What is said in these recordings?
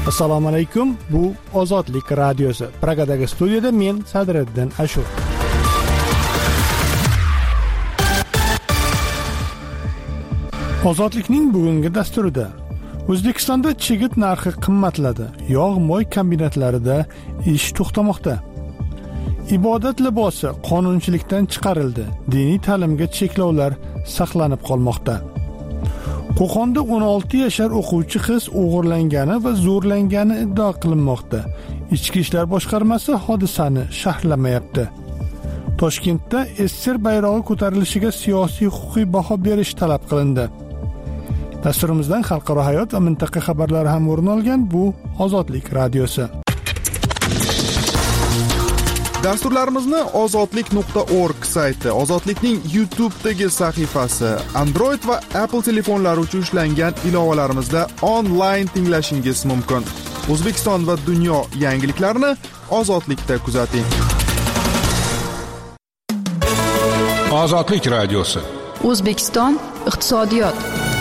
Assalomu alaykum. Bu Ozodlik radiosi. Pragadagi studiyada men Sadriddin Ashur. Ozodlikning bugungi dasturida O'zbekistonda chigit narxi qimmatladi. Yog' mo'y kombinatlarida ish to'xtamoqda. Ibodat libosi qonunchilikdan chiqarildi. Diniy ta'limga cheklovlar saqlanib qolmoqda. Qo'qonda 16 yashar o'quvchi qiz o'g'irlangani va zo'rlangani iddia qilinmoqda. Ichki ishlar boshqarmasi hodisani sharhlamayapti. Toshkentda SSR bayrog'i ko'tarilishiga siyosiy huquqiy baho berish talab qilindi. Dasturimizdan xalqaro hayot va mintaqa xabarlari ham o'rin olgan. Bu Ozodlik radiosi. Dasturlarimizni ozodlik.org sayti, Ozodlikning YouTube'dagi sahifasi, Android va Apple telefonlari uchun ishlangan ilovalarimizda onlayn tinglashingiz mumkin. O'zbekiston va dunyo yangiliklarini Ozodlikda kuzating. Ozodlik radiosi. O'zbekiston iqtisodiyot.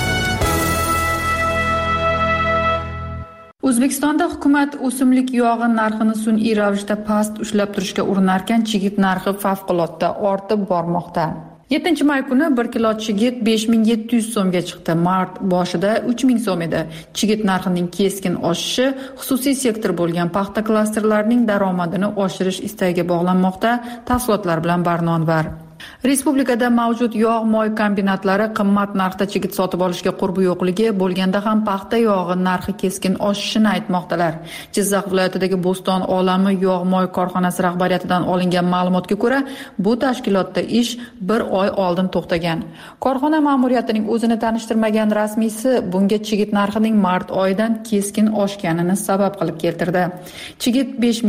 O'zbekistonda hukumat o'simlik yog'i narxini sun'iy ravishda past ushlab turishga urinarkan, chigit narxi favqulodda ortib bormoqda. 7 may kuni 1 kilo chigit 5700 so'mga chiqdi. Mart boshida 3000 so'm edi. Chigit narxining keskin oshishi xususiy sektor bo'lgan paxta klasterlarining daromadini oshirish istagiga bog'lanmoqda. Tafsilotlar bilan Barnonvar. Respublikada mavjud yog' mo'y kombinatlari qimmat narxda chigit sotib olishga qurbi yo'qligi bo'lganda ham paxta yog'i narxi keskin oshishini aytmoqdalar. Jizzax viloyatidagi Bo'ston olami yog' mo'y korxonasi rahbariyatidan olingan ma'lumotga ko'ra, bu tashkilotda ish 1 oy oldin to'xtagan. Korxona ma'muriyatining o'zini tanishtirmagan rasmiysi bunga chigit narxining mart oyidan keskin oshganini sabab qilib keltirdi. Chigit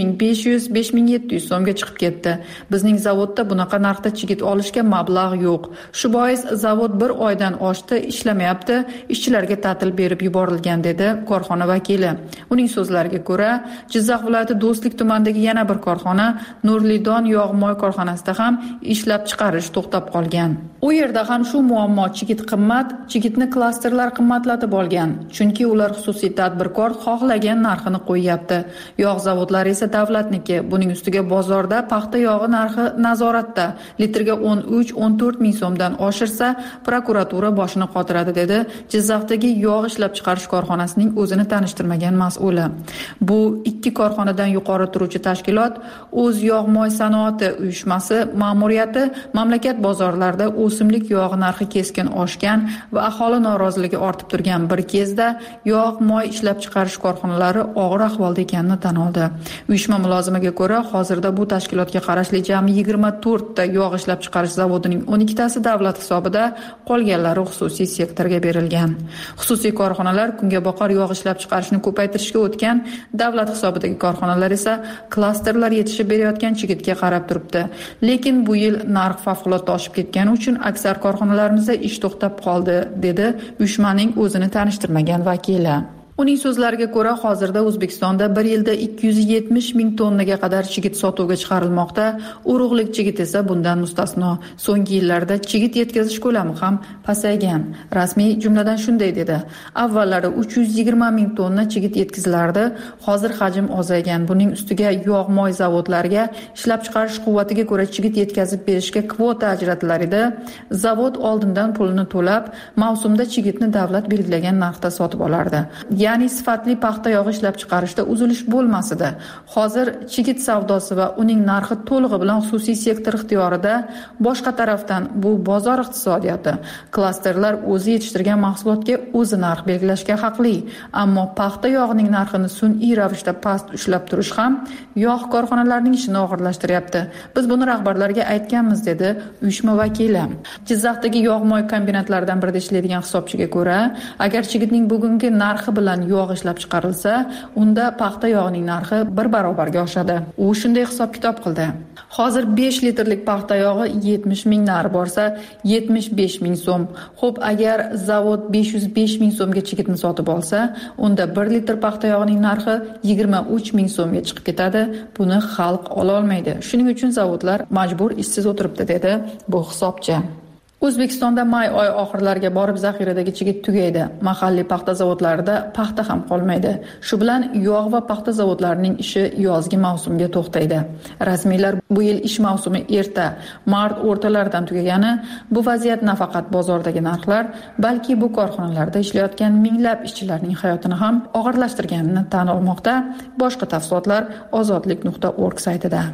5500-5700 so'mga chiqib ketdi. Bizning zavodda bunaqa narxda chigit olishga mablag' yo'q. Shu bois zavod 1 oydan oshdi, ishlamayapti, ishchilarga ta'til berib yuborilgan, dedi korxona vakili. Uning so'zlariga ko'ra, Jizzax viloyati Do'stlik tumanidagi yana bir korxona, Nurlidon yog' mo'y korxonasida ham ishlab chiqarish to'xtab qolgan. U yerda ham shu muammo, chigit qimmat, chigitni klasterlar qimmatlatib olgan. Chunki ular xususiy tadbirkor xohlagan narxini qo'yyapti. Yog' zavodlari esa davlatniki. Buning ustiga bozorda paxta yog'i narxi nazoratda. Litrga 13-14 ming so'mdan oshirsa, prokuratura boshini qotiradi, dedi Jizzaxdagi yog' ishlab chiqarish korxonasining o'zini tanishtirmagan mas'uli. Bu 2 korxonadan yuqori turuvchi tashkilot O'z yog' mo'y sanoati uyushmasi ma'muriyati mamlakat bozorlarida o'simlik yog'i narxi keskin oshgan va aholi noroziligi ortib turgan bir kezda yog' mo'y ishlab chiqarish korxonalari og'ir ahvolda ekanini tan oldi. Uyushma mulozimiga ko'ra, hozirda bu tashkilotga qarashli jami 24 ta yog' ishlab chiqarish zavodining 12 tasi davlat hisobida, qolganlari xususiy sektorga berilgan. Xususiy korxonalar kunga boqar yog' ishlab chiqarishni ko'paytirishga o'tgan, davlat hisobidagi korxonalar esa klasterlar yetishib berayotgan chigitga qarab turibdi. Lekin bu yil narx favqulodda oshib ketgani uchun aksar korxonalarimizda ish to'xtab qoldi, dedi uyushmaning o'zini tanishtirmagan vakili. Uning so'zlariga ko'ra, hozirda O'zbekistonda 1 yilda 270 ming tonnaga qadar chigit sotuvga chiqarilmoqda. Urug'lik chigit esa bundan mustasno. So'nggi yillarda chigit yetkazish ko'lami ham pasaygan. Rasmiy jumladan shunday dedi: avvallari 320 ming tonna chigit yetkazilardi, hozir hajm ozaygan. Buning ustiga yog' mo'y zavodlariga ishlab chiqarish quvvatiga ko'ra chigit yetkazib berishga kvota ajratilar edi. Zavod oldindan pulini to'lab, mavsumda chigitni davlat belgilagan narxda sotib olardi. Ya'ni sifatli paxta yog'i ishlab chiqarishda uzilish bo'lmasdi. Hozir chigit savdosi va uning narxi to'lig'i bilan xususiy sektor ixtiyorida. Boshqa tarafdan bu bozor iqtisodiyoti. Klasterlar o'zi yetishtirgan mahsulotga o'zi narx belgilashga haqli. Ammo paxta yog'ining narxini sun'iy ravishda past ushlab turish ham yog' korxonalarining ishini og'irlashtiryapti. Biz buni rahbarlarga aytganmiz, dedi uyushma vakili. Jizzaxdagi yog' mo'y kombinatlaridan birida ishlaydigan hisobchiga ko'ra, agar chigitning bugungi narxi bilan yog' ishlab chiqarilsa, unda paxta yog'ining narxi 1 barobarga oshadi. U shunday hisob-kitob qildi. Hozir 5 litrlik paxta yog'i 70 ming narx borsa, 75 ming so'm. Xo'p, agar zavod 505 ming so'mga chigitni sotib olsa, unda 1 litr paxta yog'ining narxi 23 ming so'mga chiqib ketadi. Buni xalq ola olmaydi. Shuning uchun zavodlar majbur ishsiz o'tiribdi, dedi bu hisobchi. O'zbekistonda may oyi oxirlariga borib zaxiradagi chigit tugaydi. Mahalliy paxta zavodlarida paxta ham qolmaydi. Shu bilan yog' va paxta zavodlarining ishi yozgi mavsumga to'xtaydi. Rasmiylar bu yil ish mavsumi erta, mart o'rtalaridan tugagani, bu vaziyat nafaqat bozordagi narxlar, balki bu korxonalarda ishlayotgan minglab ishchilarning hayotini ham og'irlashtirganini tan olmoqda. Boshqa tafsilotlar ozodlik.org saytida.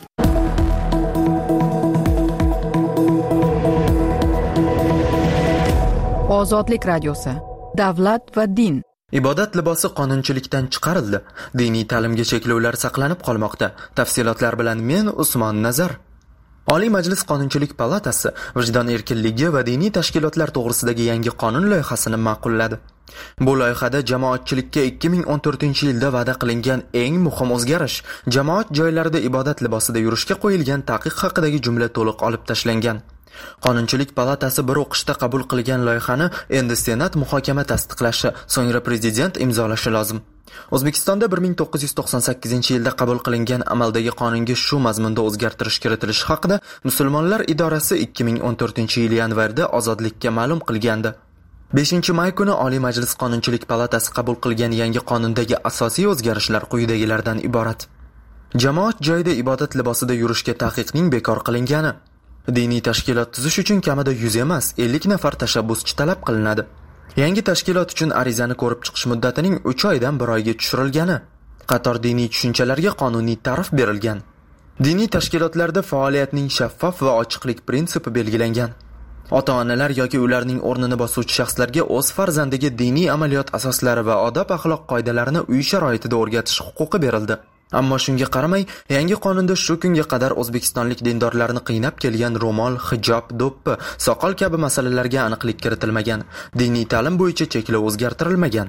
Ozodlik radiosi. Davlat va din. Ibodat libosi qonunchilikdan chiqarildi. Diniy ta'limga cheklovlar saqlanib qolmoqda. Tafsilotlar bilan men Usmon Nazar. Oliy Majlis Qonunchilik palatasi vijdon erkinligi va diniy tashkilotlar to'g'risidagi yangi qonun loyihasini ma'qulladi. Bu loyihada jamoatchilikka 2014-yilda va'da qilingan eng muhim o'zgarish jamoat joylarida ibodat libosida yurishga qo'yilgan taqiq haqidagi jumla to'liq olib tashlangan. Qonunchilik palatasi bir o'qishda qabul qilgan loyihani endi Senat muhokama tasdiqlashi, so'ngra prezident imzolashi lozim. O'zbekistonda 1998-yilda qabul qilingan amaldagi qonunga shu mazmunda o'zgartirish kiritilishi haqida Musulmonlar idorasi 2014-yil yanvarda Ozodlikka ma'lum qilgandi. 5-may kuni Oliy Majlis Qonunchilik palatasi qabul qilgan yangi qonundagi asosiy o'zgarishlar quyidagilardan iborat. Jamoat joyida ibodat libosida yurishga taqiqning bekor qilingani. Diniy tashkilot tuzish uchun kamida 100 emas, 50 nafar tashabbuschi talab qilinadi. Yangi tashkilot uchun arizani ko'rib chiqish muddatining 3 oydan 1 oyga tushirilgani. Qator diniy tushunchalarga qonuniy ta'rif berilgan. Diniy tashkilotlarda faoliyatning shaffof va ochiqlik prinsipi belgilangan. Ota-onalar yoki ularning o'rnini bosuvchi shaxslarga o'z farzandiga diniy amaliyot asoslari va odob-axloq qoidalarini uy sharoitida o'rgatish huquqi berildi. Ammo shunga qaramay, yangi qonunda shu kunga qadar o'zbekistonlik dindorlarni qiynab kelgan ro'mol, hijob, do'ppi, soqol kabi masalalarga aniqlik kiritilmagan. Diniy ta'lim bo'yicha cheklov o'zgartirilmagan.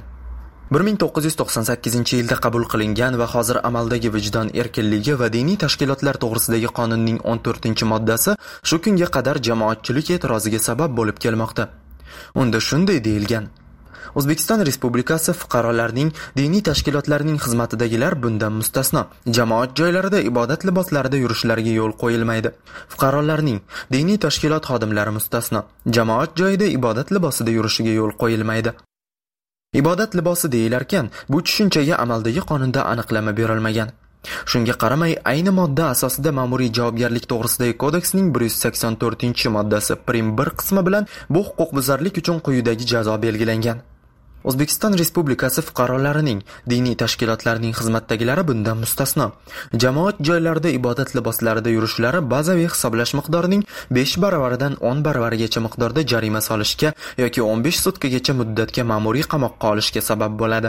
1998-yilda qabul qilingan va hozir amaldagi vijdon erkinligi va diniy tashkilotlar to'g'risidagi qonunning 14-moddasi shu kunga qadar jamoatchilik e'tiroziga sabab bo'lib kelmoqda. Unda shunday deyilgan: O'zbekiston Respublikasi fuqarolarining diniy tashkilotlarining xizmatidagilar bundan mustasno. Jamoat joylarida ibodat liboslarida yurishlariga yo'l qo'yilmaydi. Fuqarolarning diniy tashkilot xodimlari mustasno. Jamoat joyida ibodat libosida yurishiga yo'l qo'yilmaydi. Ibodat libosi deyilarkan, bu tushunchaga amaldagi qonunda aniqlama berilmagan. Shunga qaramay, ayni modda asosida ma'muriy javobgarlik to'g'risidagi kodeksning 184-moddasi prim 1 qismi bilan bu huquqbuzarlik uchun quyidagi jazo belgilangan. O'zbekiston Respublikasi fuqarolarining diniy tashkilotlarining xizmatdagilari bundan mustasno. Jamoat joylarida ibodat liboslarida yurishlari bazaviy hisoblash miqdorining 5 baravaridan 10 baravarigacha miqdorda jarima solishga yoki 15 sutkagacha muddatga ma'muriy qamoqqa olishga sabab bo'ladi.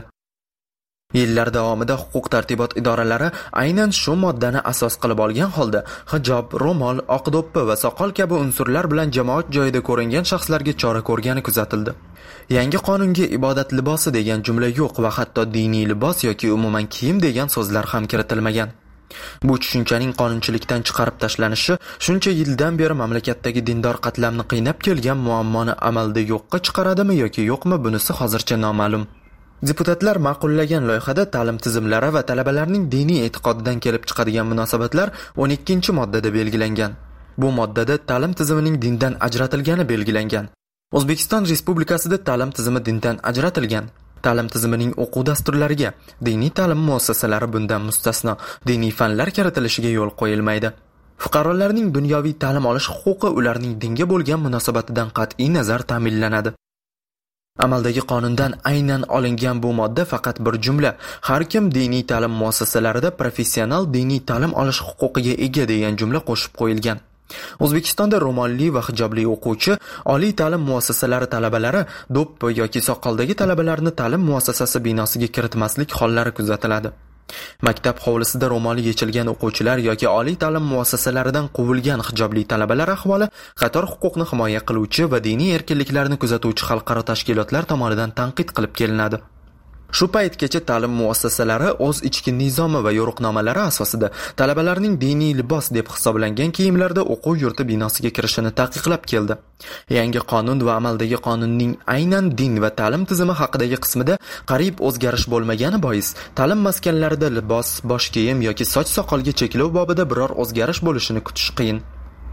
Yillar davomida huquq-tartibot idoralari aynan shu moddani asos qilib olgan holda hijob, ro'mol, oq do'ppi va soqol kabi unsurlar bilan jamoat joyida ko'ringan shaxslarga chora ko'rgani kuzatildi. Yangi qonunga ibodat libosi degan jumla yo'q va hatto diniy libos yoki umuman kiyim degan so'zlar ham kiritilmagan. Bu tushunchaning qonunchilikdan chiqarib tashlanishi shuncha yildan beri mamlakatdagi dindor qatlamni qiynab kelgan muammoni amalda yo'qqa chiqaradimi yoki yo'qmi, bunisi hozircha noma'lum. Deputatlar ma'qullagan loyihada ta'lim tizimlari va talabalarning diniy e'tiqodidan kelib chiqadigan munosabatlar 12-moddada belgilangan. Bu moddada ta'lim tizimining dindan ajratilgani belgilangan. O'zbekiston Respublikasida ta'lim tizimi dindan ajratilgan. Ta'lim tizimining o'quv dasturlariga diniy ta'lim muassasalari bundan mustasno. Diniy fanlar kiritilishiga yo'l qo'yilmaydi. Fuqarolarning dunyoviy ta'lim olish huquqi ularning dinga bo'lgan munosabatidan qat'iy nazar ta'minlanadi. Amaldagi qonundan aynan olingan bu modda faqat bir jumla: har kim diniy ta'lim muassasalarida professional diniy ta'lim olish huquqiga ega degan jumla qo'shib qo'yilgan. O'zbekistonda ro'molli va hijobli o'quvchi oliy ta'lim muassasalari talabalari do'ppi yoki soqoldagi talabalarni ta'lim muassasasi binosiga kiritmaslik hollari kuzatiladi. Maktab hovlisida ro'moli yechilgan o'quvchilar yoki oliy ta'lim muassasalaridan quvilgan hijobli talabalar ahvoli qator huquqni himoya qiluvchi va diniy erkinliklarni kuzatuvchi xalqaro tashkilotlar tomonidan tanqid qilib kelinadi. Shu paytgacha ta'lim muassasalari o'z ichki nizomi va yo'riqnomalari asosida talabalarning diniy libos deb hisoblangan kiyimlarda o'quv yurti binosiga kirishini taqiqlab keldi. Yangi qonun va amaldagi qonunning aynan din va ta'lim tizimi haqidagi qismida qariyb o'zgarish bo'lmagani bois, ta'lim maskanlarida libos, bosh kiyim yoki soch soqolga cheklov bobida biror o'zgarish bo'lishini kutish qiyin.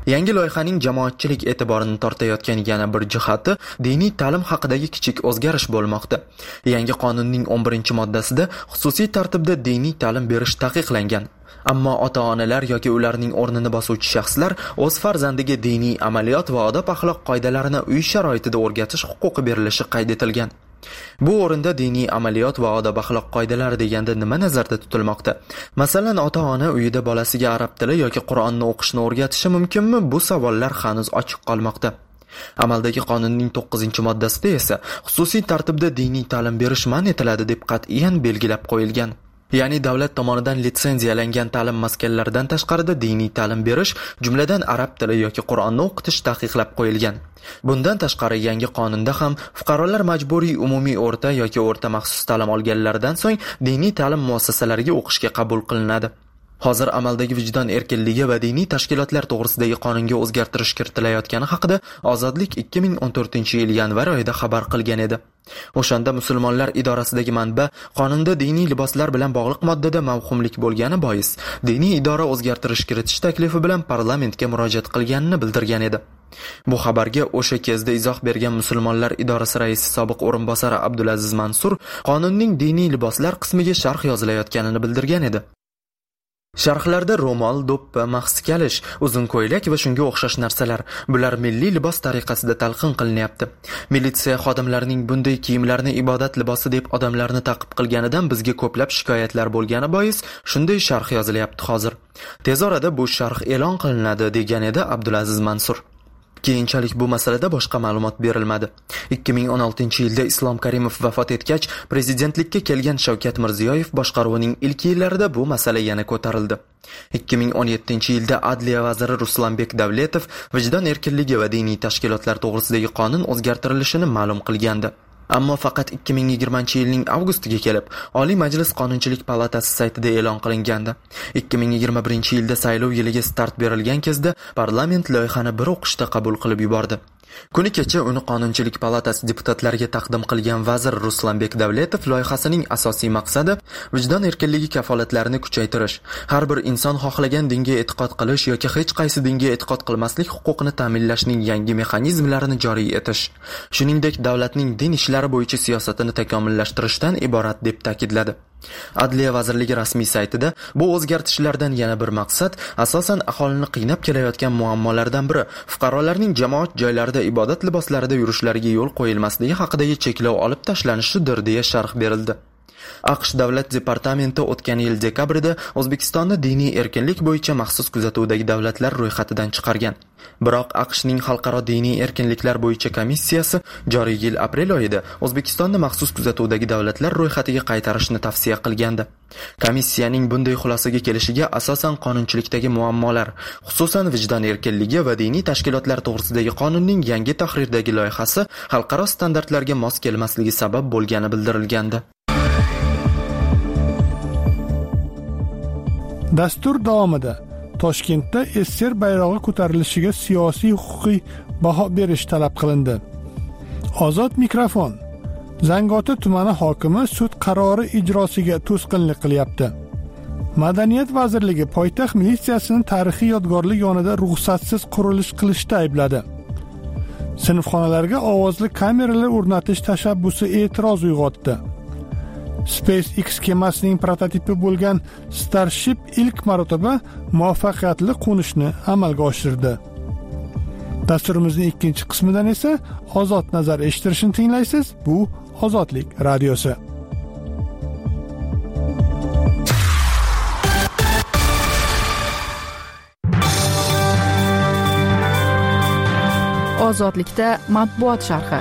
Yangi loyihaning jamoatchilik e'tiborini tortayotgan yana bir jihati diniy ta'lim haqidagi kichik o'zgarish bo'lmoqda. Yangi qonunning 11-moddasida xususiy tartibda diniy ta'lim berish taqiqlangan. Ammo ota-onalar yoki ularning o'rnini bosuvchi shaxslar o'z farzandiga diniy amaliyot va odob-axloq qoidalarini uy sharoitida o'rgatish huquqi berilishi qayd etilgan. Bu o'rinda diniy amaliyot va odob-axloq qoidalari deganda nima nazarda tutilmoqda? Masalan, ota-ona uyida bolasiga arab tili yoki Qur'onni o'qishni o'rgatishi mumkinmi? Bu savollar hanuz ochiq qolmoqda. Amaldagi qonunning 9-moddasida esa xususiy tartibda diniy ta'lim berish man etiladi deb qat'iyan belgilab qo'yilgan. Ya'ni davlat tomonidan litsenziyalangan ta'lim maskanlaridan tashqarida diniy ta'lim berish, jumladan arab tili yoki Qur'onni o'qitish taqiqlab qo'yilgan. Bundan tashqari yangi qonunda ham fuqarolar majburiy umumiy o'rta yoki o'rta maxsus ta'lim olganlaridan so'ng diniy ta'lim muassasalariga o'qishga qabul qilinadi. Hozir amaldagi vijdon erkinligi va diniy tashkilotlar to'g'risidagi qonunga o'zgartirish kiritilayotgani haqida Ozodlik 2014-yil yanvar oyida xabar qilgan edi. O'shanda musulmonlar idorasidagi manba qonunda diniy liboslar bilan bog'liq moddada mavhumlik bo'lgani bois diniy idora o'zgartirish kiritish taklifi bilan parlamentga murojaat qilganini bildirgan edi. Bu xabarga o'sha kezda izoh bergan musulmonlar idorasi raisi sobiq o'rinbosari Abdulaziz Mansur qonunning diniy liboslar qismiga sharh yozilayotganini bildirgan edi. Sharhlarda ro'mol, do'ppi, maxsi kalish, uzun ko'ylak va shunga o'xshash narsalar, bular milliy libos tariqasida talqin qilinyapti. Militsiya xodimlarining bunday kiyimlarni ibodat libosi deb odamlarni ta'qib qilganidan bizga ko'plab shikoyatlar bo'lgani bois shunday sharh yozilyapti hozir. Tez orada bu sharh e'lon qilinadi degan edi Abdulaziz Mansur. Keyinchalik bu masalada boshqa ma'lumot berilmadi. 2016-yilda Islom Karimov vafot etgach, prezidentlikka kelgan Shavkat Mirziyoyev boshqaruvining ilk yillarida bu masala yana ko'tarildi. 2017-yilda Adliya vaziri Ruslanbek Davletov vijdon erkinligi va diniy tashkilotlar to'g'risidagi qonun o'zgartirilishini ma'lum qilgandi. Ammo faqat 2020-yilning avgustiga kelib, Oliy Majlis Qonunchilik palatasi saytida e'lon qilingandi. 2021-yilda saylov yiliga start berilgan kezda parlament loyihani bir o'qishda qabul qilib yubordi. Kuni kecha uni Qonunchilik palatasi deputatlariga taqdim qilgan vazir Ruslanbek Davletov loyihasining asosiy maqsadi vijdon erkinligi kafolatlarini kuchaytirish, har bir inson xohlagan dinga e'tiqod qilish yoki hech qaysi dinga e'tiqod qilmaslik huquqini ta'minlashning yangi mexanizmlarini joriy etish, shuningdek davlatning din ishlari bo'yicha siyosatini takomillashtirishdan iborat deb ta'kidladi. Adliya vazirligi rasmiy saytida bu o'zgartishlardan yana bir maqsad asosan aholini qiynab kelayotgan muammolardan biri fuqarolarning jamoat joylarida ibodat liboslarida yurishlariga yo'l qo'yilmasligi haqidagi cheklov olib tashlanishidir deya sharh berildi. AQSh davlat departamenti o'tgan yil dekabrida O'zbekistonni diniy erkinlik bo'yicha maxsus kuzatuvdagi davlatlar ro'yxatidan chiqargan. Biroq AQShning xalqaro diniy erkinliklar bo'yicha komissiyasi joriy yil aprel oyida O'zbekistonni maxsus kuzatuvdagi davlatlar ro'yxatiga qaytarishni tavsiya qilgandi. Komissiyaning bunday xulosaga kelishiga asosan qonunchilikdagi muammolar, xususan vijdon erkinligi va diniy tashkilotlar to'g'risidagi qonunning yangi tahrirdagi loyihasi xalqaro standartlarga mos kelmasligi sabab bo'lgani bildirilgandi. Dastur davomida Toshkentda SSR bayrog'i ko'tarilishiga siyosiy huquqiy baho berish talab qilindi. Ozod mikrofon. Zangiota tumani hokimi sud qarori ijrosiga to'sqinlik qilyapti. Madaniyat vazirligi poytaxt militsiyasini tarixiy yodgorlik yonida ruxsatsiz qurilish qilishda aybladi. Sinfxonalarga ovozli kameralar o'rnatish tashabbusi e'tiroz uyg'otdi. SpaceX kemasining prototipi bo'lgan Starship ilk marotaba muvaffaqiyatli qo'nishni amalga oshirdi. Dasturimizning ikkinchi qismidan esa Ozod nazar eshittirishni tinglaysiz. Bu Ozodlik radiosi. Ozodlikda matbuot sharhi.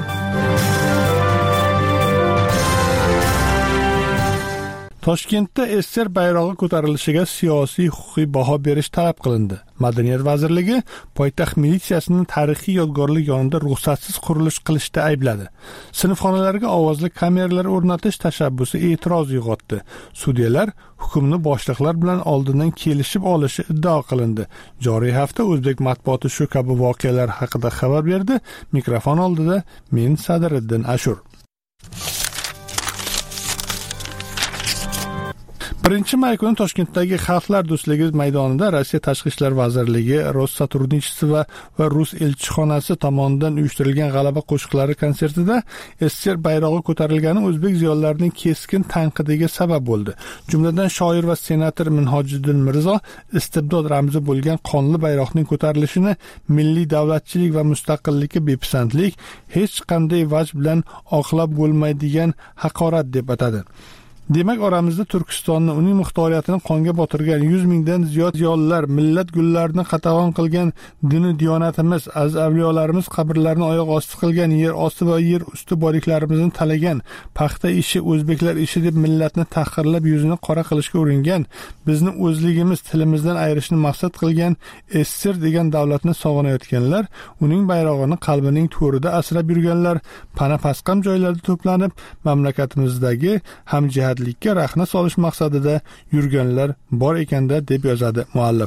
Toshkentda SSR bayrog'i ko'tarilishiga siyosiy huquqiy baho berish talab qilindi. Madaniyat vazirligi poytaxt militsiyasini tarixiy yodgorlik yonida ruxsatsiz qurilish qilishda aybladi. Sinfxonalarga ovozli kameralar o'rnatish tashabbusi e'tiroz uyg'otdi. Sudyalar hukmni boshliqlar bilan oldindan kelishib olishi iddao qilindi. Joriy hafta o'zbek matbuoti shu kabi voqealar haqida xabar berdi. Mikrofon oldida men Sadiriddin Ashur. 1 may kuni Toshkentdagi Xalqlar do'stligi maydonida Rossiya Tashqi ishlar vazirligi, Rossottrudnichestvo va Rus elchixonasi tomonidan uyushtirilgan G'alaba qo'shiqlari konsertida SSR bayrog'i ko'tarilgani o'zbek ziyolilarining keskin tanqidiga sabab bo'ldi. Jumladan shoir va senator Minhojiddin Mirzo istibdod ramzi bo'lgan qonli bayroqning ko'tarilishini milliy davlatchilik va mustaqillikka bepisandlik, hech qanday vaj bilan oqlab bo'lmaydigan haqorat deb atadi. Demak, oramizda Turkistonni, uning muxtoriyatini qonga botirgan 100 mingdan ziyod ziyolilar, millat gullarini qatag'on qilgan dini diyonatimiz, aziz avliyolarimiz qabrlarini oyoq osti qilgan, yer osti va yer usti boyliklarimizni talagan, paxta ishi o'zbeklar ishi deb millatni tahqirlab yuzini qora qilishga uringan, bizni o'zligimiz, tilimizdan ayirishni maqsad qilgan SSR degan davlatni sog'inayotganlar, uning bayrog'ini qalbining to'rida asrab yurganlar, pana-pasqam joylarda to'planib, mamlakatimizdagi hamjihatlikka rahna solish maqsadida yurganlar bor ekanda, deb yozadi muallif.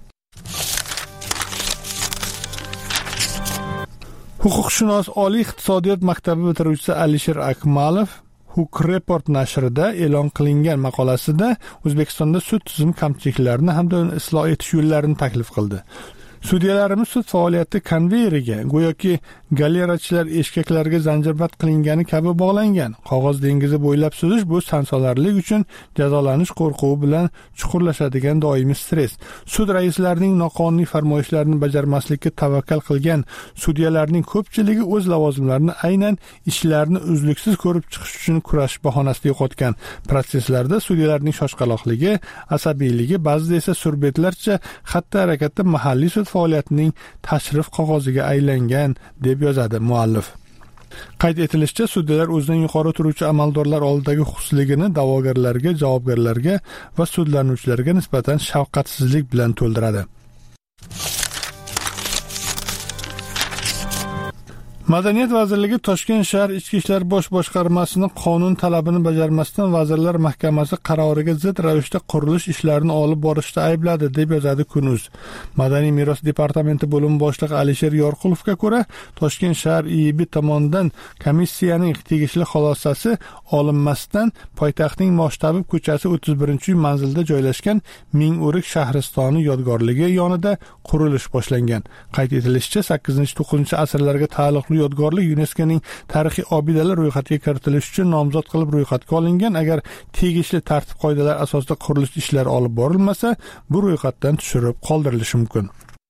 Huquqshunos oliy iqtisodiyot maktabi bitiruvchisi Alisher Akmalov Huquq-Report nashrida e'lon qilingan maqolasida O'zbekistonda sud tizimi kamchiliklarini hamda uni isloh etish yo'llarini taklif qildi. Sudyalarimiz sud faoliyati konveyeriga, go'yoki galerachilar eshkaklarga zanjirband qilingani kabi bog'langan. Qog'oz dengizi bo'ylab suzish bu sansolarlik uchun jazolanish qo'rquvi bilan chuqurlashadigan doimiy stress. Sud raislarining noqonuniy farmoyishlarini bajarmaslikka tavakkal qilgan sudyalarning ko'pchiligi o'z lavozimlarini aynan ishlarini uzluksiz ko'rib chiqish uchun kurashish bahonasida yo'qotgan. Protsesslarda sudyalarning shoshqaloqligi, asabiyligi, ba'zida esa surbetlarcha xatti-harakatda mahalliy sud faoliyatining tashrif qog'oziga aylangan, deb yozadi muallif. Qayd etilishicha, sudyalar o'zidan yuqori turuvchi amaldorlar oldidagi huquqsizligini da'vogarlarga, javobgarlarga va sudlanuvchilarga nisbatan shafqatsizlik bilan to'ldiradi. Madaniyat vazirligi Toshkent shahar Ichki ishlar bosh boshqarmasining qonun talabini bajarmasdan Vazirlar Mahkamasi qaroriga zid ravishda qurilish ishlarini olib borishda aybladi, deb yozadi Kun.uz. Madaniy meros departamenti bo'limi boshlig'i Alisher Yorqulovga ko'ra, Toshkent shahar IIB tomonidan komissiyaning tegishli xulosasi olinmasdan poytaxtning Moshtabib ko'chasi 31-uy manzilda joylashgan Ming'o'rik shahristoni yodgorligi yonida qurilish boshlangan. Qayd etilishicha, 8-9 asrlarga taalluqli yodgorlik UNESKOning tarixiy obidalar ro'yxatiga kiritilishi uchun nomzod qilib ro'yxatga olingan. Agar tegishli tartib-qoidalar asosida qurilish ishlari olib borilmasa, bu ro'yxatdan tushirib qoldirilishi mumkin.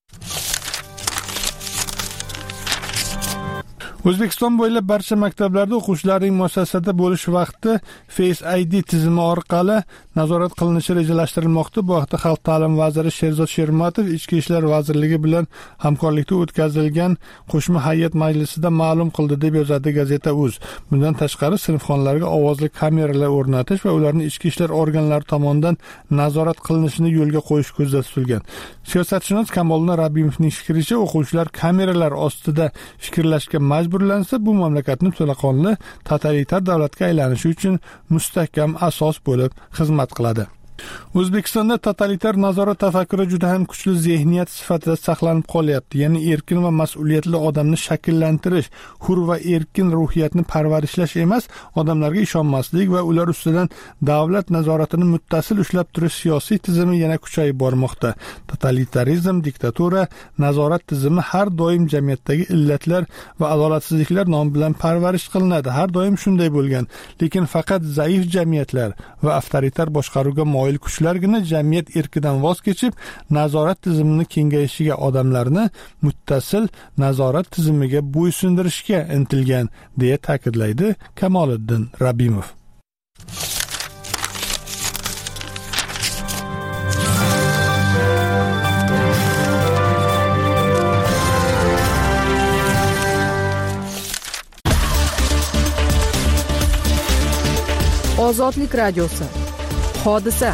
O'zbekiston bo'ylab barcha maktablarda o'quvchilarning muassasada bo'lish vaqti Face ID tizimi orqali nazorat qilinishi rejalashtirilmoqda. Bu haqda Xalq ta'limi vaziri Sherzod Shermatov Ichki ishlar vazirligi bilan hamkorlikda o'tkazilgan qo'shma hay'at majlisida ma'lum qildi, deb yozadi Gazeta.uz. Bundan tashqari, sinfxonalarga ovozli kameralar o'rnatish va ularni ichki ishlar organlari tomonidan nazorat qilinishini yo'lga qo'yish ko'zda tutilgan. Siyosatshunos Kamoliddin Rabimovning fikricha, o'quvchilar kameralar ostida fikrlashga majburlansa, bu mamlakatning to'laqonli totalitar davlatga aylanishi uchun mustahkam asos bo'lib xizmat qiladi. O'zbekistonda totalitar nazorat tafakkuri juda ham kuchli zehniyat sifatida saqlanib qolyapti. Ya'ni erkin va mas'uliyatli odamni shakllantirish, hur va erkin ruhiyatni parvarishlash emas, odamlarga ishonmaslik va ular ustidan davlat nazoratini muttasil ushlab turish siyosiy tizimi yana kuchayib bormoqda. Totalitarizm, diktatura, nazorat tizimi har doim jamiyatdagi illatlar va adolatsizliklar nomi bilan parvarish qilinadi. Har doim shunday bo'lgan. Lekin faqat zaif jamiyatlar va avtoritar boshqaruvga kuchlargina jamiyat erkidan voz kechib, nazorat tizimini kengayishiga, odamlarni muttasil nazorat tizimiga bo'ysundirishga intilgan, deya ta'kidlaydi Kamoliddin Rabimov. Ozodlik radiosi. Hodisa.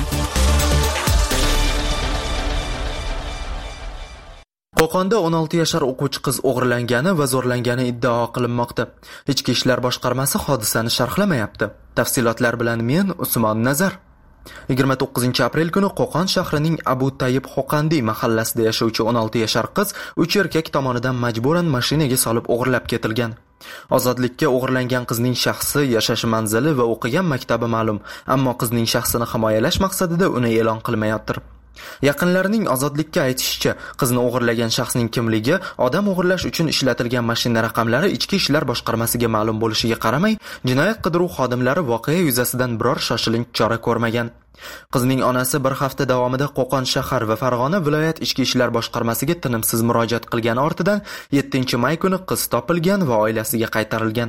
Qo'qonda 16 yashar o'quvchi qiz o'g'irlangani va zo'rlangani iddao qilinmoqda. Ichki ishlar boshqarmasi hodisani sharhlamayapti. Tafsilotlar bilan men Usmon Nazar. 29 aprel kuni Qo'qon shahrining Abu Tayyib Xoqandi mahallasida yashovchi 16 yashar qiz 3 erkak tomonidan majburan mashinaga solib o'g'irlab ketilgan. Ozodlikka o'g'irlangan qizning shaxsi, yashash manzili va o'qigan maktabi ma'lum, ammo qizning shaxsini himoyalash maqsadida uni e'lon qilmayapti. Yaqinlarining Ozodlikka aytishicha, qizni o'g'irlagan shaxsning kimligi, odam o'g'irlash uchun ishlatilgan mashina raqamlari Ichki ishlar boshqarmasiga ma'lum bo'lishiga qaramay, jinoyat qidiruv xodimlari voqea yuzasidan biror shoshilinch chora ko'rmagan. Qizning onasi bir hafta davomida Qo'qon shahar va Farg'ona viloyat Ichki ishlar boshqarmasiga tinimsiz murojaat qilgani ortidan 7-may kuni qiz topilgan va oilasiga qaytarilgan.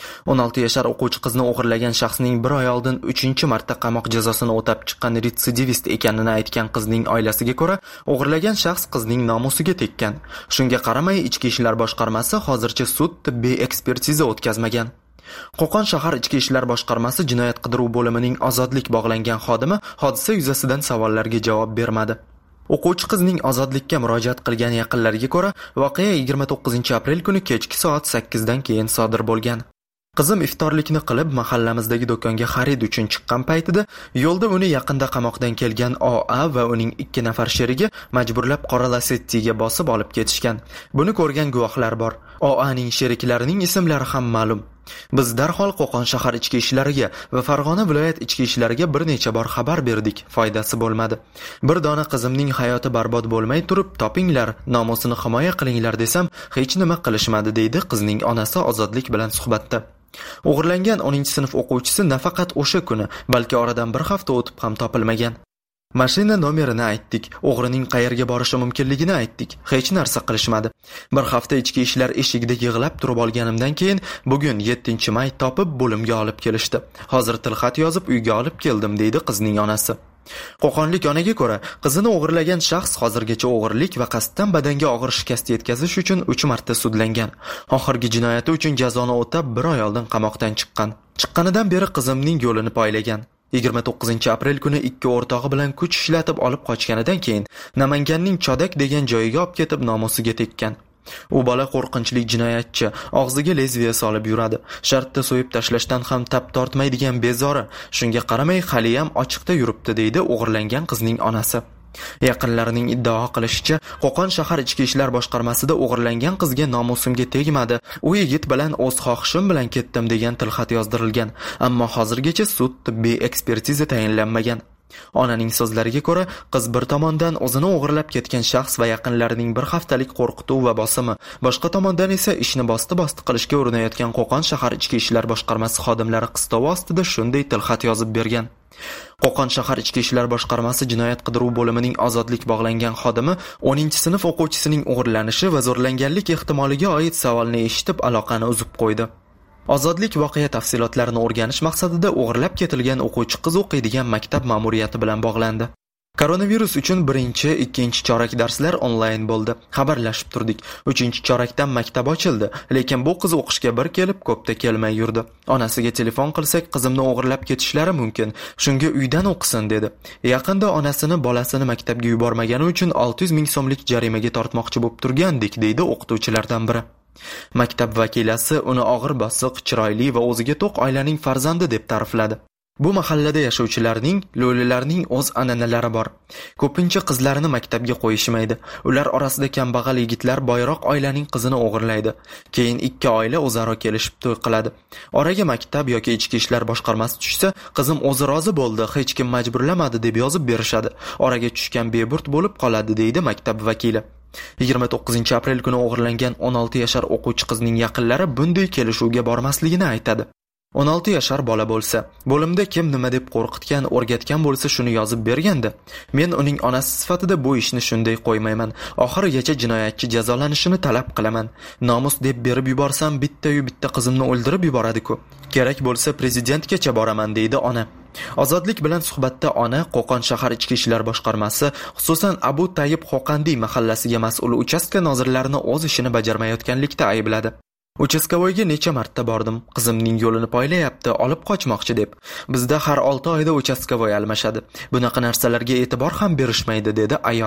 16 yashar o'quvchi qizni o'g'irlagan shaxsning 1 oy oldin 3-marta qamoq jazosini o'tab chiqqan retsidivist ekanini aytgan qizning oilasiga ko'ra, o'g'irlagan shaxs qizning nomusiga tekkan. Shunga qaramay, Ichki ishlar boshqarmasi hozircha sud tibbiy ekspertiza o'tkazmagan. Qo'qon shahar Ichki ishlar boshqarmasi jinoyat qidiruv bo'limining Ozodlik bog'langan xodimi hodisa yuzasidan savollarga javob bermadi. O'quvchi qizning Ozodlikka murojaat qilgan yaqinlariga ko'ra, voqea 29-aprel kuni kechki soat 8 dan keyin sodir bo'lgan. Qizim iftorlikni qilib mahallamizdagi do'konga xarid uchun chiqqan paytida yo'lda uni yaqinda qamoqdan kelgan OA va uning 2 nafar sherigi majburlab qora Lacetti'ga bosib olib ketishgan. Buni ko'rgan guvohlar bor. OAning sheriklarining ismlari ham ma'lum. Biz darhol Qo'qon shahar ichki ishlariga va Farg'ona viloyat ichki ishlariga bir necha bor xabar berdik, foydasi bo'lmadi. Bir dona qizimning hayoti barbod bo'lmay turib, topinglar, nomusini himoya qilinglar desam, hech nima qilishmadi, deydi qizning onasi Ozodlik bilan suhbatda. O'g'irlangan 10-sinf o'quvchisi nafaqat o'sha kuni, balki oradan bir hafta o'tib ham topilmagan. Mashina nomerini aytdik, o'g'rining qayerga borishi mumkinligini aytdik, hech narsa qilishmadi. Bir hafta ichki ishlar eshigida yig'lab turib olganimdan keyin bugun 7-may topib bo'limga olib kelishdi. Hozir tilxat yozib uyga olib keldim, deydi qizning onasi. Qo'qonlik onaga ko'ra, qizini o'g'irlagan shaxs hozirgacha o'g'irlik va qasddan badanga og'ir shikast yetkazish uchun 3 marta sudlangan. Oxirgi jinoyati uchun jazoni o'tab 1 oy oldin qamoqdan chiqqan. Chiqqanidan beri qizimning yo'lini poylagan. 29-aprel kuni 2 o'rtog'i bilan kuch ishlatib olib qochganidan keyin Namanganning Chodak degan joyiga olib ketib nomusiga tekkan. U bola qo'rqinchli jinoyatchi, og'ziga lezviya solib yuradi. Shartda so'yib tashlashdan ham tap tortmaydigan bezori. Shunga qaramay hali ham ochiqda yuribdi, deydi o'g'irlangan qizning onasi. Yaqinlarining iddao qilishicha, Qo'qon shahar ichki ishlar boshqarmasida o'g'irlangan qizga nomusimga tegmadi. U yigit bilan o'z xohishim bilan ketdim degan tilxat yozdirilgan, ammo hozirgacha sud tibbiy ekspertiza tayinlanmagan. Onaning so'zlariga ko'ra, qiz bir tomondan o'zini o'g'irlab ketgan shaxs va yaqinlarining bir haftalik qo'rqituv va bosimi, boshqa tomondan esa ishni bosti-bosti qilishga urinayotgan Qo'qon shahar ichki ishlar boshqarmasi xodimlari qistovi ostida shunday tilxat yozib bergan. Qo'qon shahar ichki ishlar boshqarmasi jinoyat qidiruv bo'limining Ozodlik bog'langan xodimi 10-sinf o'quvchisining o'g'irlanishi va zo'rlanganlik ehtimoliga oid savolni eshitib aloqani uzib qo'ydi. Ozodlik voqea tafsilotlarini o'rganish maqsadida o'g'irlab ketilgan o'quvchi qiz o'qiydigan maktab ma'muriyati bilan bog'landi. Koronavirus uchun 1-2 chorak darslar onlayn bo'ldi. Xabarlashib turdik. 3-chorakdan maktab ochildi, lekin bu qiz o'qishga bir kelib, ko'pda kelmay yurdi. Onasiga telefon qilsak, qizimni o'g'irlab ketishlari mumkin. Shunga uydan o'qisin, dedi. Yaqinda onasini bolasini maktabga yubormagani uchun 600 ming so'mlik jarimaga tortmoqchi bo'lib turgandik, deydi o'qituvchilardan biri. Maktab vakilasi uni og'ir bosiq, chiroyli va o'ziga to'q oilaning farzandi deb ta'rifladi. Bu mahallada yashovchilarning, lo'lilarning o'z an'analari bor. Ko'pincha qizlarini maktabga qo'yishmaydi. Ular orasida kambag'al yigitlar boyroq oilaning qizini o'g'irlaydi. Keyin 2 oila o'zaro kelishib to'y qiladi. Oraga maktab yoki ichki ishlar boshqarmasi tushsa, qizim o'zi rozi bo'ldi, hech kim majburlamadi deb yozib berishadi. Oraga tushgan beburt bo'lib qoladi, deydi maktab vakili. 29-aprel kuni o'g'irlangan 16 yashar o'quvchi qizning yaqinlari bunday kelishuvga bormasligini aytadi. 16 yashar bola bo'lsa, bo'limda kim nima deb qo'rqitgan, o'rgatgan bo'lsa shuni yozib berganda, men uning onasi sifatida bu ishni shunday qo'ymayman. Oxirigacha jinoyatchi jazolanishini talab qilaman. Nomus deb berib yuborsam, bitta qizimni o'ldirib yuboradi-ku. Kerak bo'lsa prezidentgacha boraman, deydi ona. Ozodlik bilan suhbatda ona Qo'qon shahar ichki ishlar boshqarmasi, xususan Abu Tayyib Xoqandi mahallasiga mas'ul uchastka nozirlarini o'z ishini bajarmayotganlikda aybladi. Uchastkovoyga necha marta bordim. Qizimning yo'lini poylayapti, olib qochmoqchi deb. Bizda har 6 oyda uchastkovoy almashadi. Bunaqa narsalarga e'tibor ham berishmaydi, dedi ayol.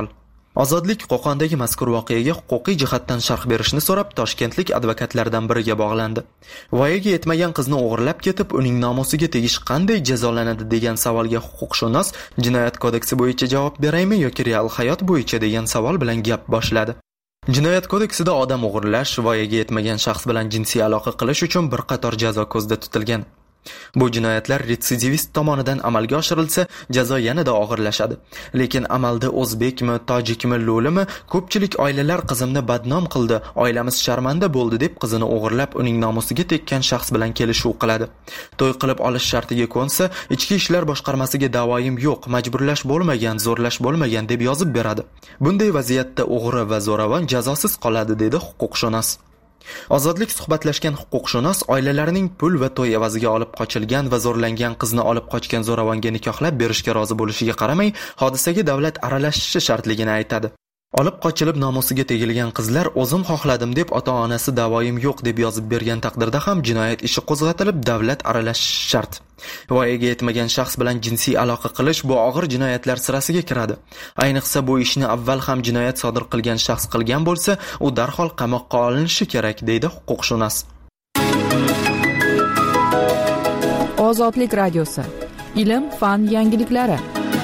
Ozodlik Qo'qondagi mazkur voqeaga huquqiy jihatdan sharh berishni so'rab toshkentlik advokatlardan biriga bog'landi. Voyaga yetmagan qizni o'g'irlab ketib, uning nomusiga tegish qanday jazolanadi degan savolga huquqshunos Jinoyat kodeksi bo'yicha javob beraymi yoki real hayot bo'yicha degan savol bilan gap boshladi. Jinoyat kodeksida odam o'g'irlash, voyaga yetmagan shaxs bilan jinsiy aloqa qilish uchun bir qator jazo ko'zda tutilgan. Bu jinoyatlar retsidivist tomonidan amalga oshirilsa, jazo yanada og'irlashadi. Lekin amalda o'zbekmi, tojikmi, lo'limi, ko'pchilik oilalar qizimni badnom qildi, oilamiz sharmanda bo'ldi deb qizini o'g'irlab, uning nomusiga tekkan shaxs bilan kelishuv qiladi. To'y qilib olish shartiga ko'nsa, Ichki ishlar boshqarmasiga da'voyim yo'q, majburlash bo'lmagan, zo'rlash bo'lmagan deb yozib beradi. Bunday vaziyatda o'g'ri va zo'ravon jazosiz qoladi, dedi huquqshunos. Ozodlik suhbatlashgan huquqshunos oilalarining pul va to'y evaziga olib qochilgan va zo'rlangan qizni olib qochgan zo'ravonga nikohlab berishga rozi bo'lishiga qaramay, hodisaga davlat aralashishi shartligini aytadi. Olib qochilib nomusiga tegilgan qizlar o'zim xohladim deb ota-onasi da'voyim yo'q deb yozib bergan taqdirda ham jinoyat ishi qo'zg'atilib, davlat aralashishi shart. Voyaga yetmagan shaxs bilan jinsiy aloqa qilish bu og'ir jinoyatlar sirasiga kiradi. Ayniqsa bu ishni avval ham jinoyat sodir qilgan shaxs qilgan bo'lsa, u darhol qamoqqa olinishi kerak, deydi huquqshunos. Ozodlik radiosi. Ilm, fan yangiliklari.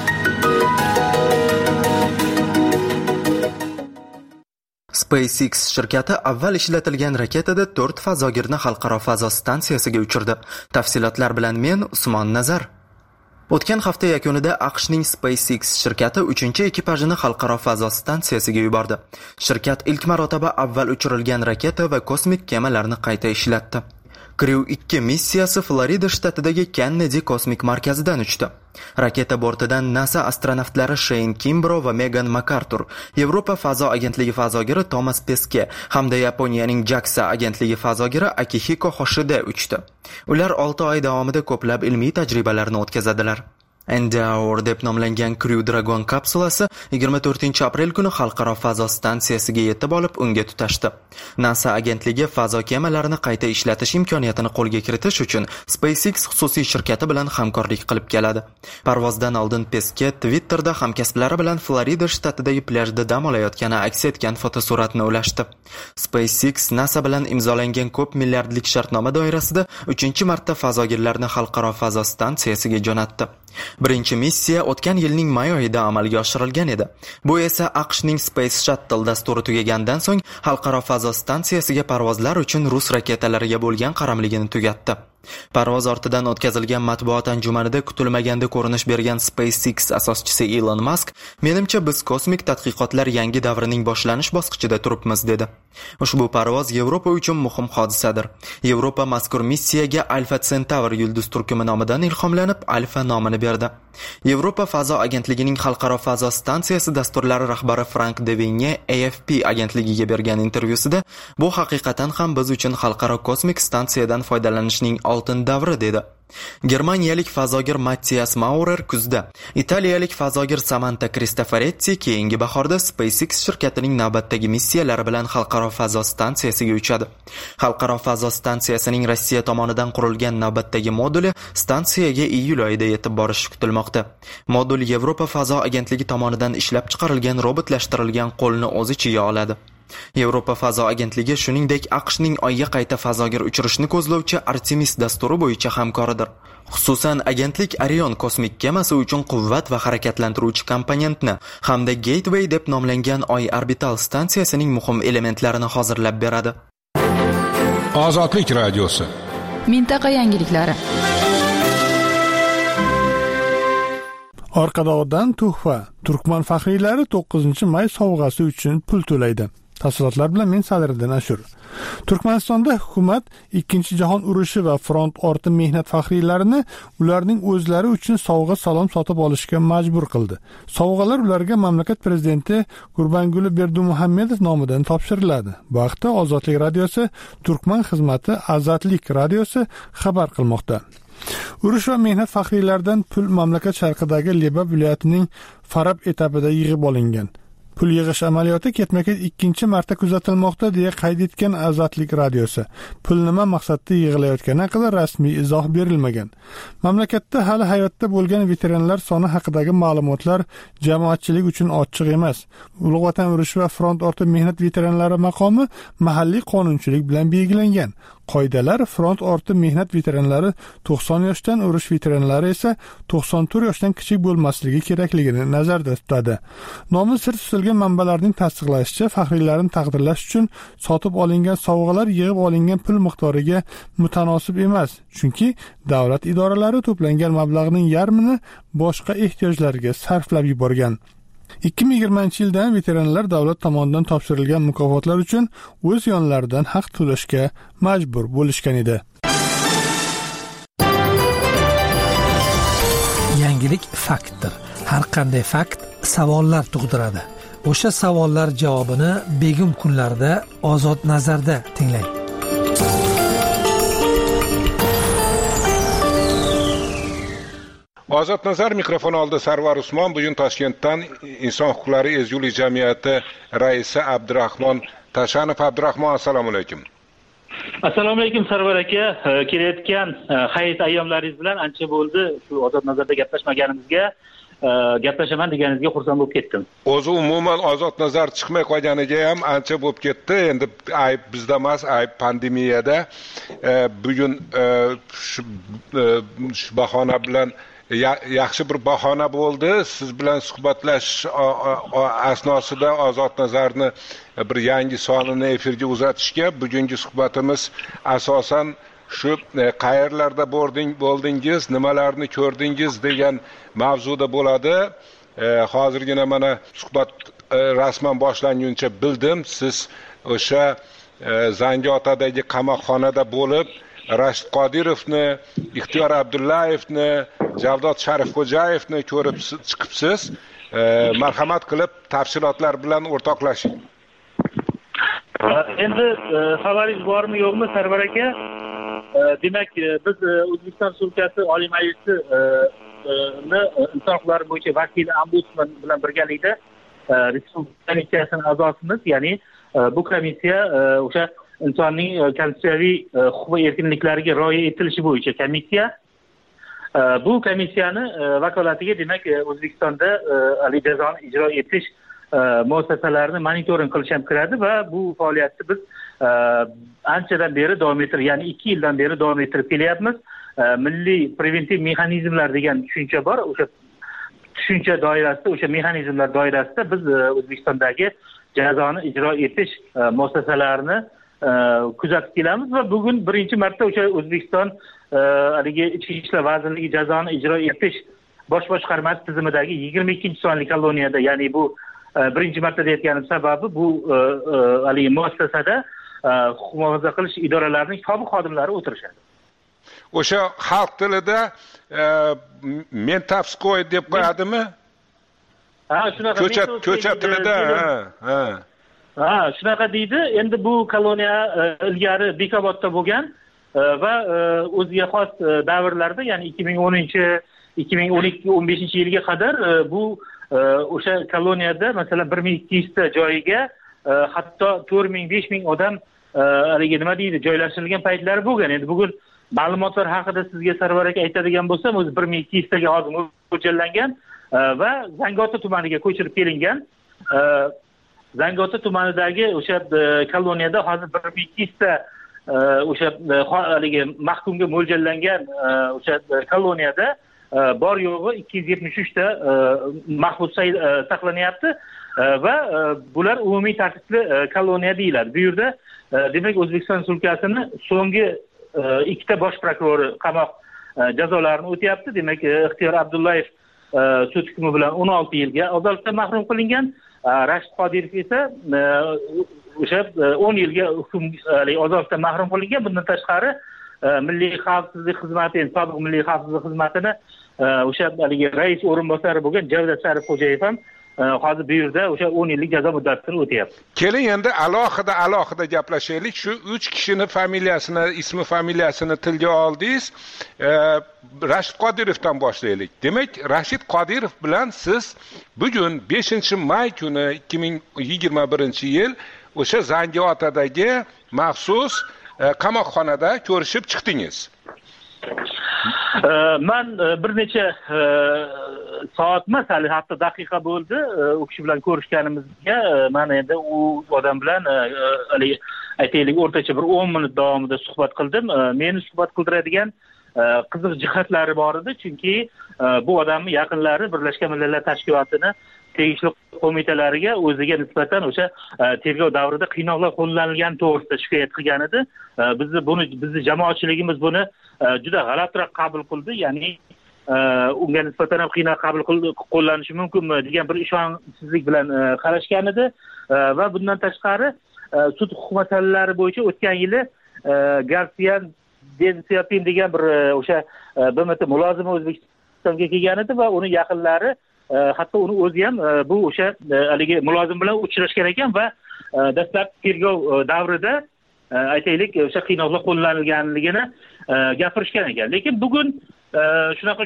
SpaceX shirkati avval ishlatilgan raketada 4 fazogirni xalqaro fazo stansiyasiga uchirdi. Tafsilotlar bilan men Usmon Nazar. O'tgan hafta yakunida AQShning SpaceX shirkati 3-ekipajini xalqaro fazo stansiyasiga yubordi. Shirkat ilk marotaba avval uchirilgan raketa va kosmik kemalarni qayta ishlatdi. Crew 2 missiyasi Florida shtatidagi Kennedy kosmik markazidan uchdi. Raketa bortidan NASA astronavtlari Shane Kimbrough va Megan MacArthur, Yevropa fazo agentligi fazogiri Thomas Pesquet hamda Yaponiyaning JAXA agentligi fazogiri Akihiko Hoshide uchdi. Ular 6 oy davomida ko'plab ilmiy tajribalarni o'tkazadilar. Endeavour deb nomlangan Crew Dragon kapsulasi 24-aprel kuni xalqaro fazo stansiyasiga yetib olib, unga tutashdi. NASA agentligi fazo kemalarini qayta ishlatish imkoniyatini qo'lga kiritish uchun SpaceX xususiy shirkati bilan hamkorlik qilib keladi. Parvozdan oldin Pesquet Twitterda hamkasblari bilan Florida shtatidagi plyajda dam olayotgani aks etgan fotosuratni ulashdi. SpaceX NASA bilan imzolangan ko'p milliardlik shartnoma doirasida 3-marta fazogirlarni xalqaro fazo stansiyasiga jo'natdi. Birinchi missiya o'tgan yilning may oyida amalga oshirilgan edi. Bu esa AQShning Space Shuttle dasturi tugagandan so'ng xalqaro fazo stansiyasiga parvozlar uchun rus raketalariga bo'lgan qaramligini tugatdi. Parvoz ortidan o'tkazilgan matbuot anjumanida kutilmaganda ko'rinish bergan SpaceX asoschisi Elon Musk, "Menimcha biz kosmik tadqiqotlar yangi davrining boshlanish bosqichida turibmiz", dedi. Ushbu parvoz Yevropa uchun muhim hodisadir. Yevropa mazkur missiyaga Alpha Centauri yulduz turkumi nomidan ilhomlanib, Alpha nomini berdi. Yevropa fazo agentligining xalqaro fazo stansiyasi dasturlari rahbari Frank de Vigne AFP agentligiga bergan intervyusida, "Bu haqiqatan ham biz uchun xalqaro kosmik stansiyadan foydalanishning oltin davri", dedi. Germaniyalik fazogir Matthias Maurer kuzda, italiyalik fazogir Samantha Cristoforetti keyingi bahorda SpaceX shirkatining navbatdagi missiyalari bilan xalqaro fazo stansiyasiga uchadi. Xalqaro fazo stansiyasining Rossiya tomonidan qurilgan navbatdagi moduli stansiyaga iyul oyida yetib borishi kutilmoqda. Modul Yevropa fazo agentligi tomonidan ishlab chiqarilgan robotlashtirilgan qo'lni o'z ichiga oladi. Yevropa fazo agentligi shuningdek AQShning oyga qayta fazogir uchirishni ko'zlovchi Artemis dasturi bo'yicha hamkoridir. Xususan, agentlik Orion kosmik kemasi uchun quvvat va harakatlantiruvchi komponentni hamda Gateway deb nomlangan Oy orbital stansiyasining muhim elementlarini hozirlab beradi. Ozodlik radiosi. Mintaqa yangiliklari. Orqadog'idan tuhfa. Turkman faxriylari 9-may sovg'asi uchun pul to'laydi. Tafsilotlar bilan men Sadriddin Ashur. Turkmanistonda hukumat 2-jahon urushi va front orti mehnat faxriylarini ularning o'zlari uchun sovg'a-salom sotib olishga majbur qildi. Sovg'alar ularga mamlakat prezidenti Gurbanguli Berdimuhamedov nomidan topshiriladi. Bu haqda Ozodlik radiosi Turkman xizmati Azatlik radiosi xabar qilmoqda. Urush va mehnat faxriylaridan pul mamlakat sharqidagi Leba viloyatining Farab etapida yig'ib olingan. Pul yig'ish amaliyoti ketma-ket ikkinchi marta kuzatilmoqda deya qayd etgan Ozodlik radiosi. Pul nima maqsadda yig'ilayotgani haqida rasmiy izoh berilmagan. Mamlakatda hali hayotda bo'lgan veteranlar soni haqidagi ma'lumotlar jamoatchilik uchun ochiq emas. Ulug' Vatan urushi va front orti mehnat veteranlari maqomi mahalliy qonunchilik bilan belgilangan. Qoidalar front orti mehnat veteranlari 90 yoshdan, urush veteranlari esa 94 yoshdan kichik bo'lmasligi kerakligini nazarda tutadi. Nomi sir tutilgan manbalarning tasdiqlashicha, faxriylarni taqdirlash uchun sotib olingan sovg'alar yig'ib olingan pul miqdoriga mutanosib emas, chunki davlat idoralari to'plangan mablag'ning yarmini boshqa ehtiyojlarga sarflab yuborgan. 2020-yildan veteranlar davlat tomonidan topshirilgan mukofotlar uchun o'z yonlaridan haq to'lashga majbur bo'lishgan edi. Yangilik faktdir. Har qanday fakt savollar tug'diradi. O'sha savollar javobini begim kunlarda Ozod nazarda tinglang. Ozod nazar mikrofon oldi Sarvar Usmon. Bugun Toshkentdan Inson huquqlari ezgulik jamiyati raisi Abdurahmon Tashanov. Abdurahmon, assalomu alaykum. Assalomu alaykum Sarvar aka. Kelayotgan hayit ayyomlaringiz bilan ancha bo'ldi shu Ozod nazarda gaplashmaganimizga. Gaplashaman deganingizga xursand bo'lib ketdim. O'zi umuman Ozod nazar chiqmay qolganiga ham ancha bo'lib ketdi. Endi ayb bizda emas, ayb pandemiyada. Bugun shu bahona bilan yaxshi bir bahona bo'ldi. Siz bilan suhbatlashish asnosida Ozod nazarni bir yangi sonini efirga uzatishga. Bugungi suhbatimiz asosan shu qayerlarda bo'ldingiz, nimalarni ko'rdingiz degan mavzuda bo'ladi. Hozirgina mana suhbat rasman boshlanguncha bildim, siz o'sha Zangiotadagi qamoqxonada bo'lib Rashid Qodirovni, Ixtiyor Abdullayevni, Javdod Sharifxo'jayevni ko'rib chiqibsiz. Marhamat qilib tafsilotlar bilan o'rtoqlashing. Endi xabaringiz bormi yo'qmi Sarvar aka? Demak, biz O'zbekiston Respublikasi Oliy Majlisi inson huquqlari bo'yicha vakili ombudsman bilan birgalikda Respublika komissiyasining a'zosimiz, ya'ni bu komissiya o'sha insonning konstitutsiyaviy huquq va erkinliklariga rioya etilishi bo'yicha komissiya. Bu komissiyani vakolatiga demak O'zbekistonda jazoni ijro etish muassasalarini monitoring qilish ham kiradi va bu faoliyatni biz anchadan beri davom ettirib, ya'ni 2 yildan beri davom ettirib kelyapmiz. Milliy preventiv mexanizmlar degan tushuncha bor. O'sha tushuncha doirasida, o'sha mexanizmlar doirasida biz O'zbekistondagi jazoni ijro etish muassasalarini kuzatib kelamiz va bugun birinchi marta o'sha O'zbekiston haligi Ichki ishlar vazirligi jazoni ijro etish bosh boshqarmasi tizimidagi 22-sonli koloniyada, ya'ni bu birinchi marta deyotganim sababi bu haligi muassasada huquq muhofaza qilish idoralarining sobiq xodimlari o'tirishadi. O'sha xalq tilida mentavskoy deb qo'yadimi? Ha, shunaqa. Ko'cha tilida, shunaqa deydi. Endi bu koloniya ilgari Bekobodda bo'lgan va o'ziga xos davrlarda, ya'ni 2012-2015-yilga qadar bu o'sha koloniyada masalan 1200 ta joyiga hatto 4000-5000 odam haligi nima deydi, joylashtirilgan paytlari bo'lgan. Endi bugun ma'lumotlar haqida sizga Sarvar aka aytadigan bo'lsam, o'zi 1200 taga hozir mo'ljallangan va Zangiota tumaniga ko'chirib kelingan. Zangiota tumanidagi o'sha koloniyada hozir 1200 ta o'sha haligi mahkumga mo'ljallangan o'sha koloniyada bor yo'g'i 273 ta mahbus saqlanyapti va bular umumiy tartibli koloniya deyiladi. Bu yerda demak O'zbekiston Respublikasini so'nggi 2 ta bosh prokurori qamoq jazolarini o'tyapti. Demak, Ixtiyor Abdullayev sud hukmi bilan 16 yilga ozodlikdan mahrum qilingan. Rashid Qodirov esa o'sha 10 yilga ozodlikdan mahrum qilingan. Bundan tashqari Milliy xavfsizlik xizmati, sobiq Milliy xavfsizlik xizmatini o'sha haligi rais o'rinbosari bo'lgan Javdod Sharifxo'jayev ham hozir bu yerda o'sha 10 yillik jazo muddatini o'tayapti. Keling endi alohida gaplashaylik. Shu 3 kishini familiyasini, ismi familiyasini tilga oldingiz. Rashid Qodirovdan boshlaylik. Demak, Rashid Qodirov bilan siz bugun 5-may kuni 2021-yil o'sha Zangiotadagi maxsus qamoqxonada ko'rishib chiqdingiz. Men bir necha soat emas, hali hatto daqiqa bo'ldi u kishi bilan ko'rishganimizga. Men endi u odam bilan aytaylik o'rtacha bir 10 minut davomida suhbat qildim. Meni suhbat qildiradigan qiziq jihatlari bor edi, chunki bu odamning yaqinlari Birlashgan Millatlar Tashkilotini tegishli qo'mitalariga o'ziga nisbatan o'sha tergov davrida qiynoqlar qo'llanilgani to'g'risida shikoyat qilgan edi. Bizni jamoatchiligimiz buni juda g'alatiroq qabul qildi, ya'ni unga nisbatan ham qiynoq qo'llanishi mumkinmi degan bir ishonchsizlik bilan qarashgan edi. Va bundan tashqari sud huquq masalalari bo'yicha o'tgan yili Garsiyan Densiapin degan bir o'sha BMT mulozimi O'zbekistonga kelgan edi va uni yaqinlari hatto uni o'zi ham bu o'sha haligi mulozim bilan uchrashgan ekan va dastlab tergov davrida aytaylik o'sha qiynoqlar qo'llanilganligini gapirishgan ekan. Lekin bugun shunaqa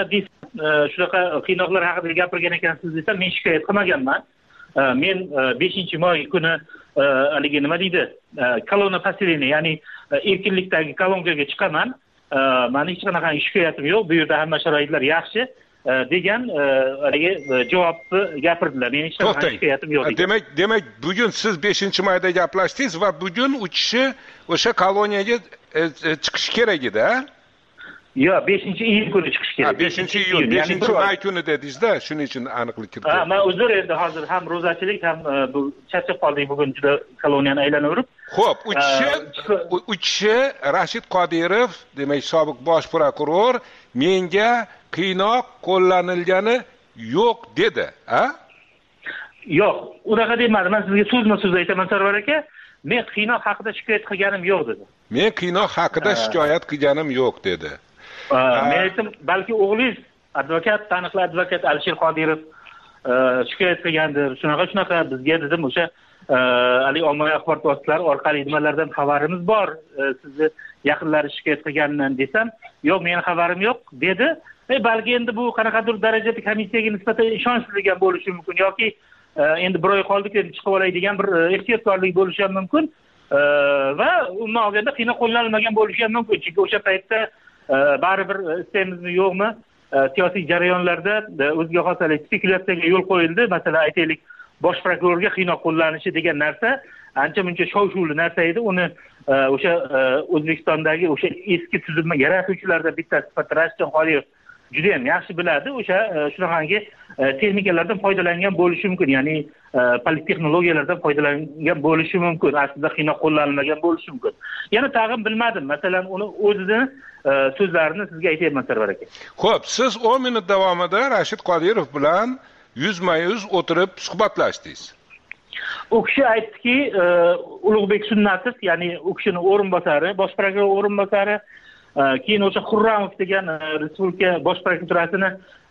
qiynoqlar haqida gapirgan ekansiz desam, men shikoyat qilmaganman. Men 5-may kuni haligi nima deydi, kolonna pasilini, ya'ni erkinlikdagi kolonkaga chiqaman. Meni hech qanaqa shikoyatim yo'q, bu yerda hamma sharoitlar yaxshi degan haligi javobni gapirdilar. Men hech qanaqa shikoyatim yo'q. Demak, bugun siz 5-mayda gaplashdingiz va bugun u kishi o'sha koloniyaga chiqish kerak edi, ha? Yo'q, 5-iyul kuni chiqish kerak. 5-iyul, 5-may kuni dedingiz-da, shuning uchun aniqlik kiriting. Men uzr, endi hozir ham ro'zachilik, ham bu charchab qoldik bugun juda koloniyani aylanaverib. Xo'p, u kishi Rashid Qodirov, demak, sobiq bosh prokuror, menga qiynoq qo'llanilgani yo'q dedi, ha? Yo'q, unaqa demadim. Men sizga so'zma-so'z aytaman, Sarvar aka. Men qiynoq haqida shikoyat qilganim yo'q dedi. Men qiynoq haqida shikoyat qilganim yo'q dedi. Men aytdim, balki o'g'lingiz taniqli advokat Alisher Qodirov shikoyat qilgandir. Shunaqa bizga dedim o'sha ali ommaviy axborot vositalari orqali nimalardan xabarimiz bor. Sizni yaqinlari shikoyat qilganidan desam, yo'q, meni xabarim yo'q dedi. Balki endi bu qanaqadir darajada komissiyaga nisbatan ishonchsizlik ham bo'lishi mumkin yoki endi bir oy qoldik deb chiqib olay degan bir ehtiyotkorlik bo'lishi ham mumkin. Va umuman olganda qiynoq qo'llanilmagan bo'lishi ham mumkin. Chunki o'sha paytda baribir istaymizmi yo'qmi siyosiy jarayonlarda o'ziga xos spekulyatsiyaga yo'l qo'yildi. Masalan, aytaylik, bosh prokurorga qiynoq qo'llanishi degan narsa ancha-muncha shov-shuvli narsa edi. Uni o'sha O'zbekistondagi o'sha eski tuzilma yaratuvchilardan bittasi sifatida Rashidjon Qodirov juda ham yaxshi biladi. O'sha shunaqangi texnikalardan foydalangan bo'lishi mumkin, ya'ni politexnologiyalardan foydalangan bo'lishi mumkin. Aslida qiynoq qo'llanilmagan bo'lishi mumkin. Yana tag'in bilmadim. Masalan, uni o'zini so'zlarini sizga aytayman, Sarvar aka. Xo'p, siz 10 minut davomida Rashid Qodirov bilan yuzma-yuz o'tirib suhbatlashdingiz. U kishi aytdiki, Ulug'bek Sunnatov, ya'ni u kishini o'rinbosari, bosh prokuror o'rinbosari, keyin o'sha Xurramov degan respublika bosh prokuraturasini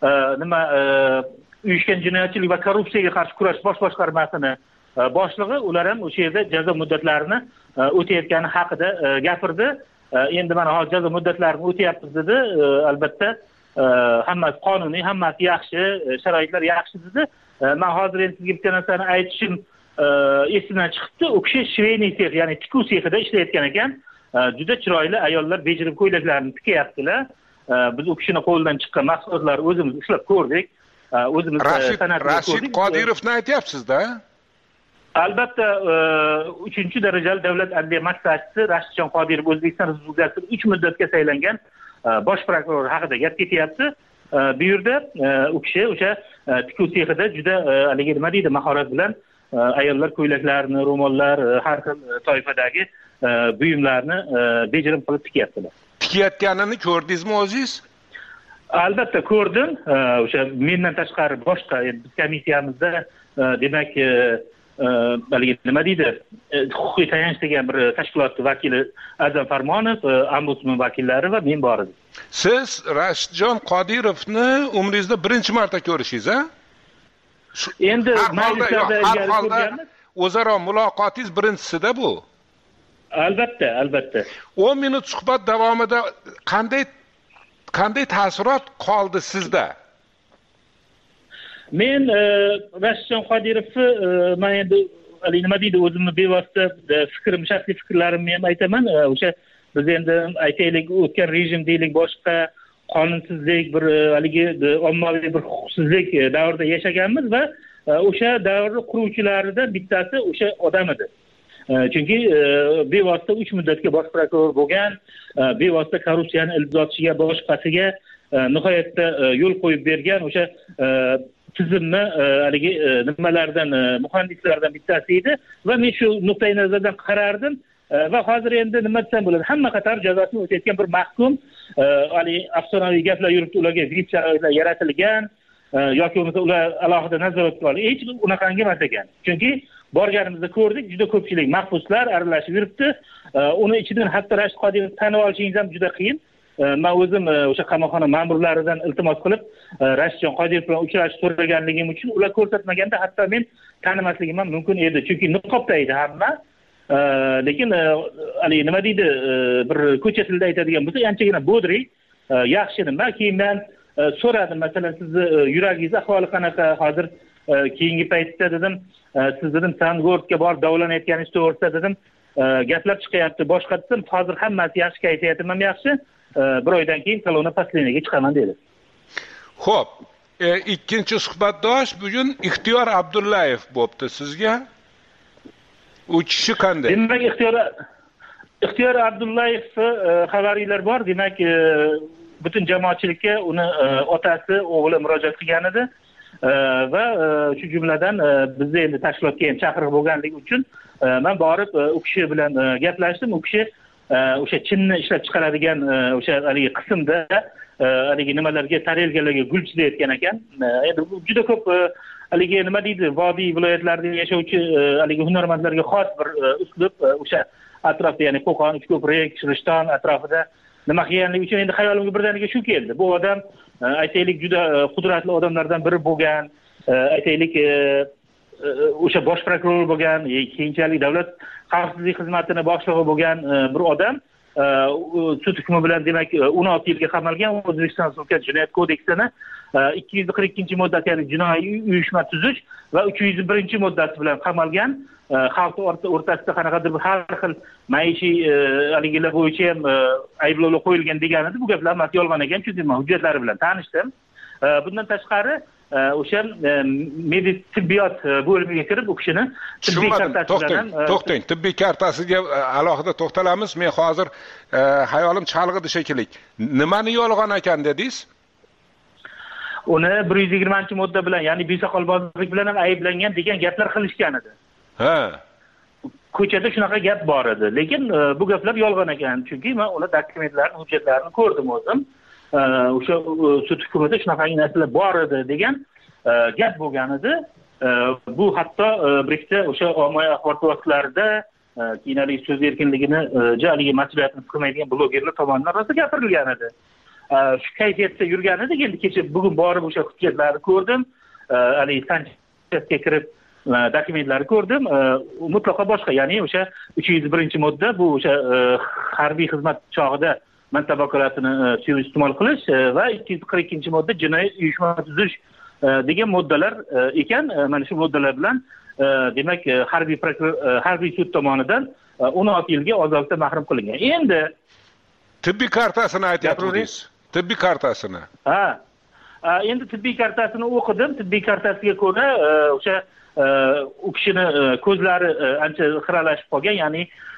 uyushgan jinoyatchilik va korrupsiyaga qarshi kurash bosh boshqarmasini boshlig'i, ular ham o'sha yerda jazo muddatlarini o'tayotgani haqida gapirdi. Endi mana hozir jazo muddatlarini o'tayapmiz dedi. Albatta, hammasi qonuniy, hammasi yaxshi, sharoitlar yaxshi dedi. Men hozir endi sizga bitta narsani aytishim esimdan chiqibdi. U kishi shveyniy sex, ya'ni tikuv sexida ishlayotgan ekan. Juda chiroyli ayollar bejirim ko'ylaklarini tikyaptilar. Biz u kishini qo'lidan chiqqan mahsulotlarni o'zimiz ushlab ko'rdik. O'zimiz Rashid Qodirovni aytyapsiz-da? Albatta, 3-darajali davlat adliya maslahatchisi Rashidjon Qodirov O'zbekiston Respublikasining 3 muddatga saylangan bosh prokuror haqida gap ketyapti. Bu yerda u kishi o'sha tikuv sexida juda haligi nima deydi, mahorat bilan ayollar ko'ylaklarini, ro'mollar, har xil toifadagi buyumlarni bejirim qilib tikyaptilar. Tikayotganini ko'rdingizmi o'zingiz? Albatta ko'rdim. O'sha mendan tashqari boshqa komissiyamizda demak haligi nima deydi, huquqiy tayanch degan bir tashkilot vakili Azam Farmonov, ombudsman vakillari va men bor edim. Siz Rashidjon Qodirovni umringizda birinchi marta ko'rishingiz, a? Endi majlislarda ilgari ko'rganmiz. O'zaro muloqotingiz birinchisida bu. Albatta. 10 minut suhbat davomida qanday taassurot qoldi sizda? Men Rashidjon Qodirovni men endi nima deydi, o'zimni bevosita fikrim, shaxsiy fikrlarimni ham aytaman. O'sha biz endi aytaylik, o'tgan rejim deylik, boshqa qonunsizlik, bir haligi ommaviy bir huquqsizlik davrida yashaganmiz va o'sha davrni quruvchilaridan bittasi o'sha odam edi. Chunki bevosita 3 muddatga bosh prokuror bo'lgan, bevosita korrupsiyani ildizotishiga, boshqasiga nihoyatda yo'l qo'yib bergan o'sha tizimni haligi nimalardan, muhandislardan bittasi edi va men shu nuqtai nazardan qarardim va hozir endi nima desam bo'ladi, hamma qator jazosini o'tayotgan bir mahkum, hali afsonaviy gaplar yuribdi, ularga VIP sharoitlar yaratilgan yoki bo'lmasa ular alohida nazoratga olingan, hech unaqangi emas ekan. Chunki borganimizda ko'rdik, juda ko'pchilik mahbuslar aralashib yuribdi. Uni ichidan hatto Rashid Qodirovni tanib olishingiz ham juda qiyin. Men o'zim o'sha qamoqxona ma'murlaridan iltimos qilib Rashidjon Qodirov bilan uchrashib so'raganligim uchun ular ko'rsatmaganda hatto men tanimasligim ham mumkin edi. Chunki niqobda edi hamma. Lekin hali nima deydi, bir ko'cha tilida aytadigan bo'lsa, anchagina bodri, yaxshi nima. Keyin men so'radim, masalan, sizni yuragingiz ahvoli qanaqa hozir, keyingi paytda dedim, siz dedim Sangortga borib davolanayotganingiz to'g'risida dedim, gaplar chiqyapti. Boshqa dedim, hozir hammasi yaxshi, kayfiyatim ham yaxshi. Bir oydan keyin kolonna pastliniga chiqaman dedi. Xo'p, ikkinchi suhbatdosh bugun Ixtiyor Abdullayev bo'pti sizga. U kishi qanday? Demak, Ixtiyor Abdullayev xabaringlar bor. Demak, butun jamoatchilikka uni otasi, o'g'li murojaat qilgan edi va shu jumladan bizda endi tashkilotga ham chaqiriq bo'lganligi uchun men borib u kishi bilan gaplashdim. U kishi o'sha chinni ishlab chiqaradigan o'sha haligi qismda haligi nimalarga, tarelkalarga gul chizayotgan ekan. Endi juda ko'p haligi nima deydi, vodiy viloyatlarida yashovchi haligi hunarmandlarga xos bir uslub, o'sha atrofda, ya'ni Qo'qon, Uchko'prik, Shirishton atrofida nima qilganligi uchun endi xayolimga birdaniga shu keldi. Bu odam aytaylik juda qudratli odamlardan biri bo'lgan, aytaylik o'sha bosh prokuror bo'lgan, keyinchalik davlat xavfsizlik xizmatini boshlig'i bo'lgan bir odam sud hukmi bilan demak 16 yilga qamalgan. O'zbekiston Respublikasi Jinoyat kodeksini 242-moddasi, ya'ni jinoiy uyushma tuzish va 301-moddasi bilan qamalgan. Xalq o'rtasida qanaqadir har xil maishiy haligilar bo'yicha ham ayblovlar qo'yilgan degan edi. Bu gaplar hammasi yolg'on ekan, chunki men hujjatlari bilan tanishdim. Bundan tashqari o'sha tibbiyot bo'limiga kirib u kishini tibbiy kartasi bilan to'xtang, tibbiy kartasiga alohida to'xtalamiz. Men hozir hayolim chalg'idi shekilli. Nimani yolg'on ekan dedingiz? Uni 120-modda bilan, ya'ni besoqolbozlik bilan ham ayblangan degan gaplar qilishgan edi. Ha. Ko'chada shunaqa gap bor edi, lekin bu gaplar yolg'on ekan, chunki men ular dokumentlarini, hujjatlarini ko'rdim o'zim. O'sha sud hukmida shunaqangi narsalar bor edi degan gap bo'lgan edi. Bu hatto birikda o'sha ommaviy axborot vositalarida keyinalik so'z erkinligini haligi mas'uliyatini qilmaydigan blogerlar tomonidan rosa gapirilgan edi. Shu kayfiyatda yurgan edi. Endi kecha bugun borib o'sha hujjatlarni ko'rdim. Haligi sanchasga kirib dokumentlarni ko'rdim. Mutlaqo boshqa, ya'ni o'sha 301-modda bu o'sha harbiy xizmat chog'ida mantab vakolatini suiiste'mol qilish va 242-modda jinoiy uyushma tuzish degan moddalar ekan. Mana shu moddalar bilan demak harbiy sud tomonidan 16 yilga ozodlikdan mahrum qilingan. Endi tibbiy kartasini aytyapsiz. Tibbiy kartasini. Endi tibbiy kartasini o'qidim. Tibbiy kartasiga ko'ra o'sha u kishini ko'zlari ancha xiralashib qolgan, ya'ni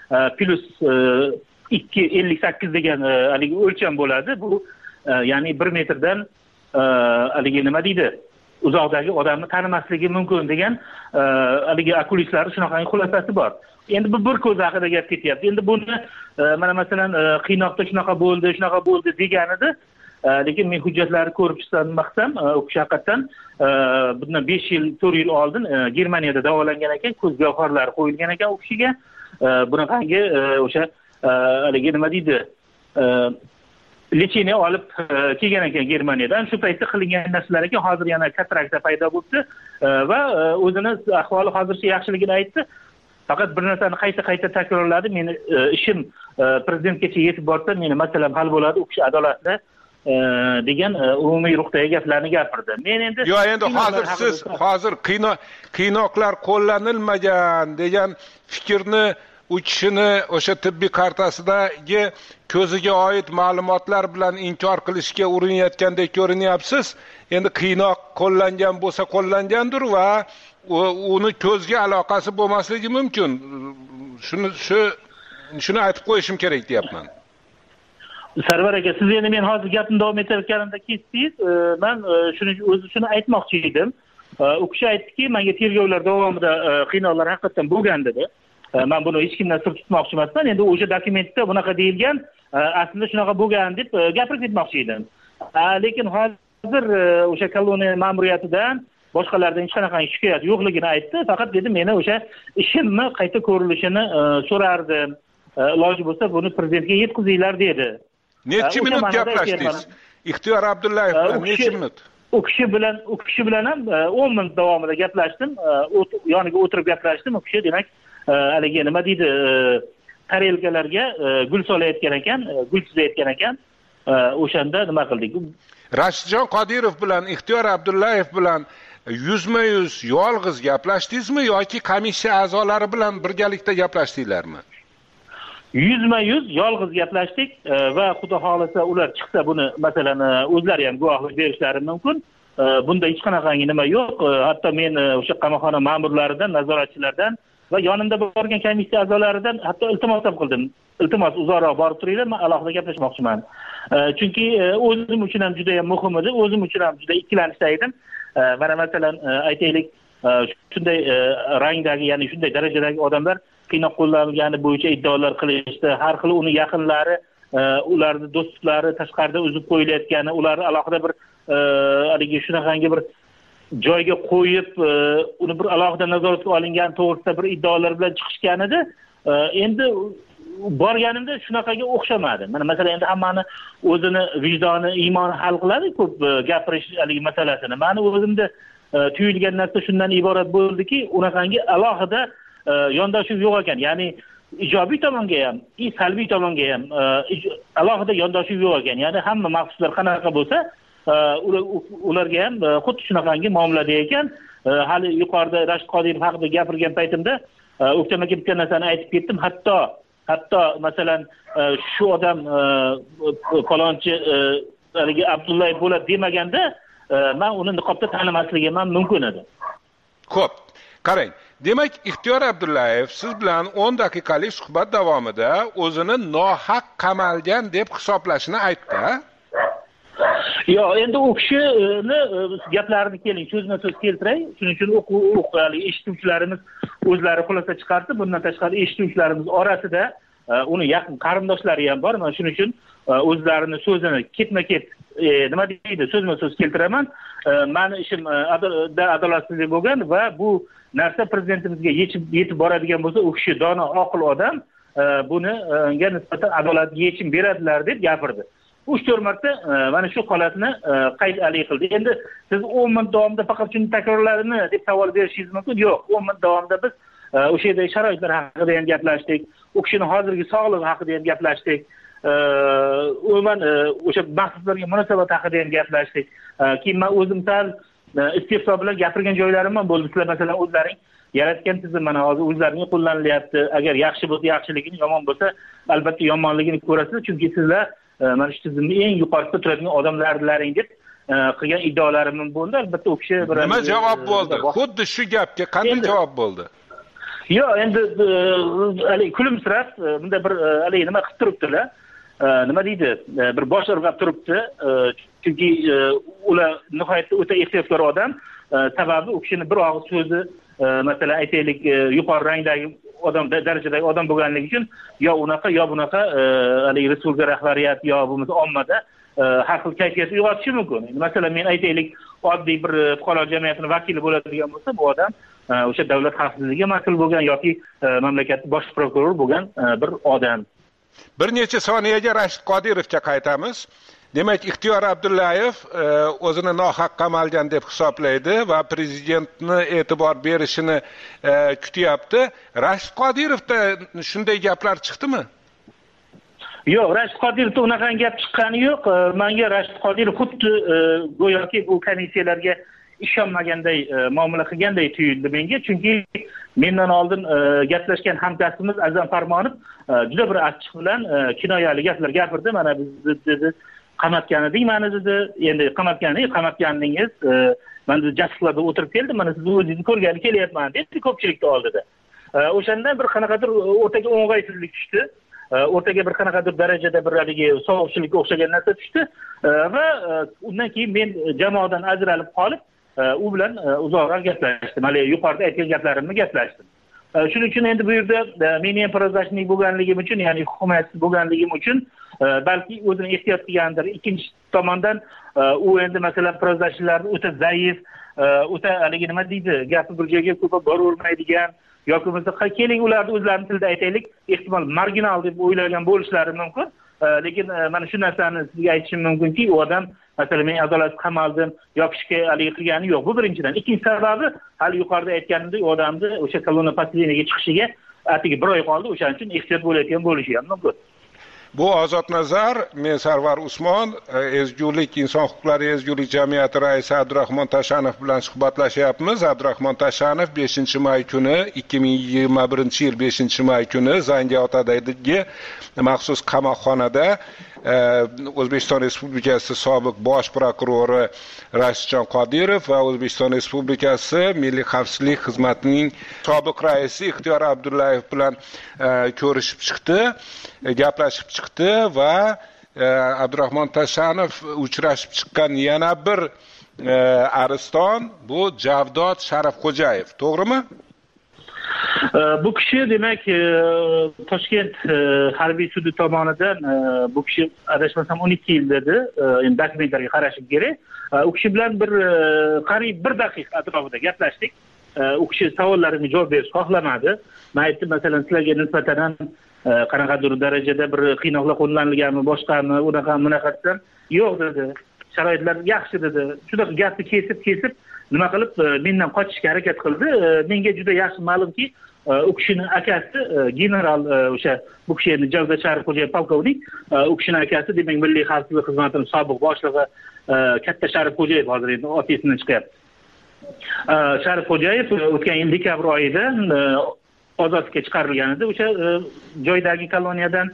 +2.58 degan haligi o'lcham bo'ladi. Bu ya'ni 1 metrdan haligi nima deydi, uzoqdagi odamni tanimasligi mumkin degan haligi okulistlar shunaqangi xulosasi bor. Endi bu bir ko'z haqida gap ketyapti. Endi buni mana masalan qiynoqda shunaqa bo'ldi degan edi. Lekin men hujjatlarni ko'rib chiqsam, u kishi haqiqatan bundan 5 yil, 4 yil oldin Germaniyada davolangan ekan, ko'z gavharlari qo'yilgan ekan u kishiga. Bunaqangi o'sha haligi nima deydi, lecheniya olib kelgan ekan Germaniyadan. Shu paytda qilingan narsalar ekan, hozir yana katarakta paydo bo'ldi va o'zini ahvoli hozircha yaxshiligini aytdi. Faqat bir narsani qayta takrorladi. Meni ishim prezidentgacha yetib borsa, meni masalam hal bo'ladi, u kishi adolatli degan umumiy ruhdagi gaplarni gapirdi. Men endi endi hozir siz qiynoqlar qo'llanilmagan degan fikrni u kishini o'sha tibbiy kartasidagi ko'ziga oid ma'lumotlar bilan inkor qilishga urinayotgandek ko'rinyapsiz. Endi qiynoq qo'llangan bo'lsa qo'llangandir va uni ko'zga aloqasi bo'lmasligi mumkin. Shuni aytib qo'yishim kerak deyapman. Sarvar aka, siz endi men hozir gapni davom etayotganimda kesdingiz. Men shuni aytmoqchi edim. U kishi aytdiki, menga tergovlar davomida qiynoqlar haqiqatan bo'lgan dedi. Men buni hech kimdan sir tutmoqchi emasman. Endi o'sha dokumentda bunaqa deyilgan, aslida shunaqa bo'lgan deb gapirib ketmoqchi edim. Lekin hozir o'sha koloniya ma'muriyatidan boshqalardan hech qanaqa shikoyat yo'qligini aytdi. Faqat dedi, meni o'sha ishimni qayta ko'rilishini so'rardim. Iloji bo'lsa buni prezidentga yetkazinglar dedi. Necha minut gaplashdingiz? Ixtiyor Abdullayev bilan necha minut? U kishi bilan ham 10 minut davomida gaplashdim. Yoniga o'tirib gaplashdim. U kishi demak haligi nima deydi, tarelkalarga gul solayotgan ekan, gul chizayotgan ekan. O'shanda nima qildik? Rashidjon Qodirov bilan Ixtiyor Abdullayev bilan yuzma-yuz yolg'iz gaplashdingizmi yoki komissiya a'zolari bilan birgalikda gaplashdinglarmi? Yuzma-yuz yolg'iz gaplashdik va xudo xolasa ular chiqsa buni masalan o'zlari ham guvohlik berishlari mumkin. Bunda hech qanaqangi nima yo'q. Hatto men o'sha qamoqxona ma'murlaridan, nazoratchilardan va yonimda borgan komissiya a'zolaridan hatto iltimos ham qildim. Iltimos, uzoqroq borib turinglar, men alohida gaplashmoqchiman. Chunki o'zim uchun ham juda ham muhim edi, o'zim uchun ham juda ikkilanishda edim. Mana masalan aytaylik, shunday rangdagi, ya'ni shunday darajadagi odamlar qiynoq qo'llanilgani bo'yicha iddaolar qilishdi. Har xil uni yaqinlari, ularning do'stlari tashqarida uzib qo'yilayotgani, ularni alohida bir haligi shunaqangi bir joyga qo'yib, uni bir alohida nazoratga olingan to'g'risida bir iddaolar bilan chiqishgan edi. Endi borganimda shunaqaga o'xshamadi. Mana masalan endi hammani o'zini vijdoni, iymoni hal qiladi ko'p gapirish haligi masalasini. Meni o'zimda tuyulgan narsa shundan iborat bo'ldiki, unaqangi alohida yondashuv yo'q ekan. Ya'ni ijobiy tomonga ham, salbiy tomonga ham alohida yondashuv yo'q ekan. Ya'ni hamma mahbuslar qanaqa bo'lsa, ularga ham xuddi shunaqangi muomalada ekan. Hali yuqorida Rashid Qodirov haqida gapirgan paytimda O'ktam aka bitta narsani aytib ketdim. Hatto masalan shu odam falonchi haligi Abdullayev bo'ladi demaganda men uni niqobda tanimasligim ham mumkin edi. Xo'p, qarang. Demak, Ixtiyor Abdullayev siz bilan 10 daqiqalik suhbat davomida o'zini nohaq qamalgan deb hisoblashini aytdi. Yo'q, endi u kishini gaplarini keling so'zma-so'z keltiray. Shuning uchun eshituvchilarimiz o'zlari xulosa chiqardi. Bundan tashqari eshituvchilarimiz orasida uni yaqin qarindoshlari ham bor. Men shuning uchun o'zlarini so'zini ketma-ket nima deydi, so'zma-so'z keltiraman. Meni ishim adolatsizlik bo'lgan va bu narsa prezidentimizga yetib boradigan bo'lsa, u kishi dono, oqil odam buni unga nisbatan adolatli yechim beradilar deb gapirdi. 3-4 marta mana shu holatni qayd qildi. Endi siz 10 minut davomida faqat shuni takrorladimi deb savol berishingiz mumkin. Yo'q, 10 minut davomida biz o'sha yerdagi sharoitlar haqida ham gaplashdik. U kishining hozirgi sog'lig'i haqida ham gaplashdik. Umuman o'sha mahbuslarga munosabat haqida ham gaplashdik. Keyin men o'zim sal istifso bilan gapirgan joylarim ham bo'ldi. Sizlar masalan o'zlaring yaratgan tizim mana hozir o'zlaringga qo'llanilyapti. Agar yaxshi bo'lsa yaxshiligini, yomon bo'lsa albatta yomonligini ko'rasiz. Chunki sizlar mana shu tizimning eng yuqorisida turadigan odamlarlaring deb qilgan iddaolarim bo'ldi. Albatta u kishi bir nima javob bo'ldi? Xuddi shu gapga qanday javob bo'ldi? Yo'q, endi hali kulimsirab bunda bir hali nima qilib turibdilar. Nima deydi? Bir bosh irg'ab turibdi. Chunki ular nihoyatda o'ta ehtiyotkor odam. Sababi u kishining bir og'iz so'zi, masalan aytaylik, yuqori rangdagi odam, darajadagi odam bo'lganligi uchun yo unaqa yo bunaqa haligi respublika rahbariyati yo bo'lmasa ommada har xil kayfiyat uyg'otishi mumkin. Masalan men aytaylik, oddiy bir fuqaro jamiyatining vakili bo'ladigan bo'lsa, bu odam o'sha davlat xavfsizligiga mas'ul bo'lgan yoki mamlakat bosh prokurori bo'lgan bir odam. bir necha soniyaga Rashid Qodirovga qaytamiz. Demak, Ixtiyor Abdullayev o'zini nohaq qamalgan deb hisoblaydi va prezidentni e'tibor berishini kutyapti. Rashid Qodirovda shunday gaplar chiqdimi? Yo'q, Rashid Qodirovda unaqa gap chiqqani yo'q. Menga Rashid Qodirov xuddi go'yoki bu komissiyalarga ishonmaganday muomala qilganday tuyuldi menga, chunki mendan oldin gaplashgan hamkasbimiz Azam Farmonov juda bir achchiq bilan kinoyali gaplar gapirdi. Mana biz dedi qamatgan edik, meni dedi. Endi qamatganingiz, men dedi jasliqlarda o'tirib keldim, mana sizni o'zingizni ko'rgani kelyapman dedi ko'pchilikning oldida. O'shandan bir qanaqadir o'rtaga o'ng'aysizlik tushdi. O'rtaga bir qanaqadir darajada bir haligi sovuqchilikka o'xshagan narsa tushdi va undan keyin men jamoadan ajralib qolib u bilan uzoqroq gaplashdim. Hali yuqorida aytgan gaplarimni gaplashdim. Shuning uchun endi bu yerda men ham prozashnik bo'lganligim uchun, ya'ni hukumatsiz bo'lganligim uchun balki o'zini ehtiyot qilgandir. Ikkinchi tomondan u endi masalan prozashlarni o'ta zaif, o'ta haligi nima deydi, gapi bir joyga ko'p boravermaydigan yoki bo'lmasa keling ularni o'zlarining tilida aytaylik, ehtimol marginal deb o'ylagan bo'lishlari mumkin. Lekin mana shu narsani sizga aytishim mumkinki, u odam masalan men adolatsiz qamaldim yoki ishga haligi qilgani yo'q. Bu birinchidan. Ikkinchi sababi hali yuqorida aytganimdek, u odamni o'sha kolonna posleniyaga chiqishiga atigi bir oy qoldi, o'shaning uchun ehtiyot bo'layotgan bo'lishi ham mumkin. Bu Ozod Nazar, men Sarvar Usmon, Ezgulik inson huquqlari ezgulik jamiyati raisi Abdurahmon Tashanov bilan suhbatlashyapmiz. Abdurahmon Tashanov 5-may kuni 2021-yil 5-may kuni Zangiotadagi maxsus qamoqxonada O'zbekiston Respublikasi sobiq bosh prokurori Rashidjon Qodirov va O'zbekiston Respublikasi Milliy xavfsizlik xizmatining sobiq raisi Ixtiyor Abdullayev bilan ko'rishib chiqdi, gaplashib chiqdi va Abdurahmon Tashanov uchrashib chiqqan yana bir ariston bu Javdod Sharifxo'jayev, to'g'rimi? Bu kishi demak Toshkent harbiy sudi tomonidan bu kishi adashmasam 12 yil dedi, endi dokumentlarga qarashim kerak. U kishi bilan bir qariyb 1 daqiqa atrofida gaplashdik. U kishi savollarimga javob berishni xohlamadi. Men aytdim, masalan, sizlarga nisbatan qanaqadir darajada bir qiynoqlar qo'llanilganmi, boshqami, unaqa desam, yo'q dedi. Sharoitlar yaxshi dedi. Juda gapni kesib nima qilib mendan qochishga harakat qildi. Menga juda yaxshi ma'lumki, u kishining akasi general o'sha bu kishi endi Javdod Sharifxo'jayev polkovnik, u kishining akasi demak Milliy xavfsizlik xizmatining sobiq boshlig'i Katta Sharifxo'jayev hozir endi otasidan chiqyapti. Sharifxo'jayev o'tgan yil dekabr oyida ozodlikka chiqarilgan edi o'sha joydagi koloniyadan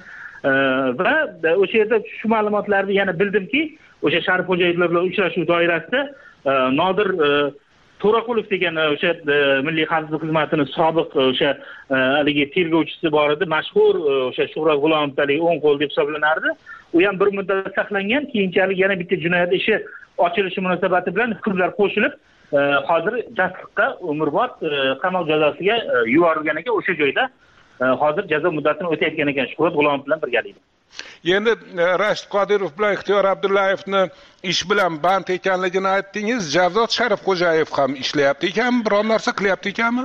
va o'sha yerda shu ma'lumotlarni yana bildimki, o'sha Sharifxo'jayev bilan uchrashuv doirasida Nodir To'raqulov degan o'sha Milliy xavfsizlik xizmatining sobiq o'sha haligi tergovchisi bor edi, mashhur o'sha Shuhrat G'ulomovdagi o'ng qo'l deb hisoblanardi. U ham bir muddat saqlangan, keyinchalik yana bitta jinoyat ishi ochilishi munosabati bilan hukmlar qo'shilib, hozir jasliqqa umrbod qamoq jazosiga yuborilgan ekan. O'sha joyda hozir jazo muddatini o'tayotgan ekan Shuhrat G'ulomov bilan birgalikda. Endi Rashid Qodirov bilan Ixtiyor Abdullayevni ish bilan band ekanligini aytdingiz. Javdod Sharifxo'jayev ham ishlayapti ekanmi, biror narsa qilyapti ekanmi?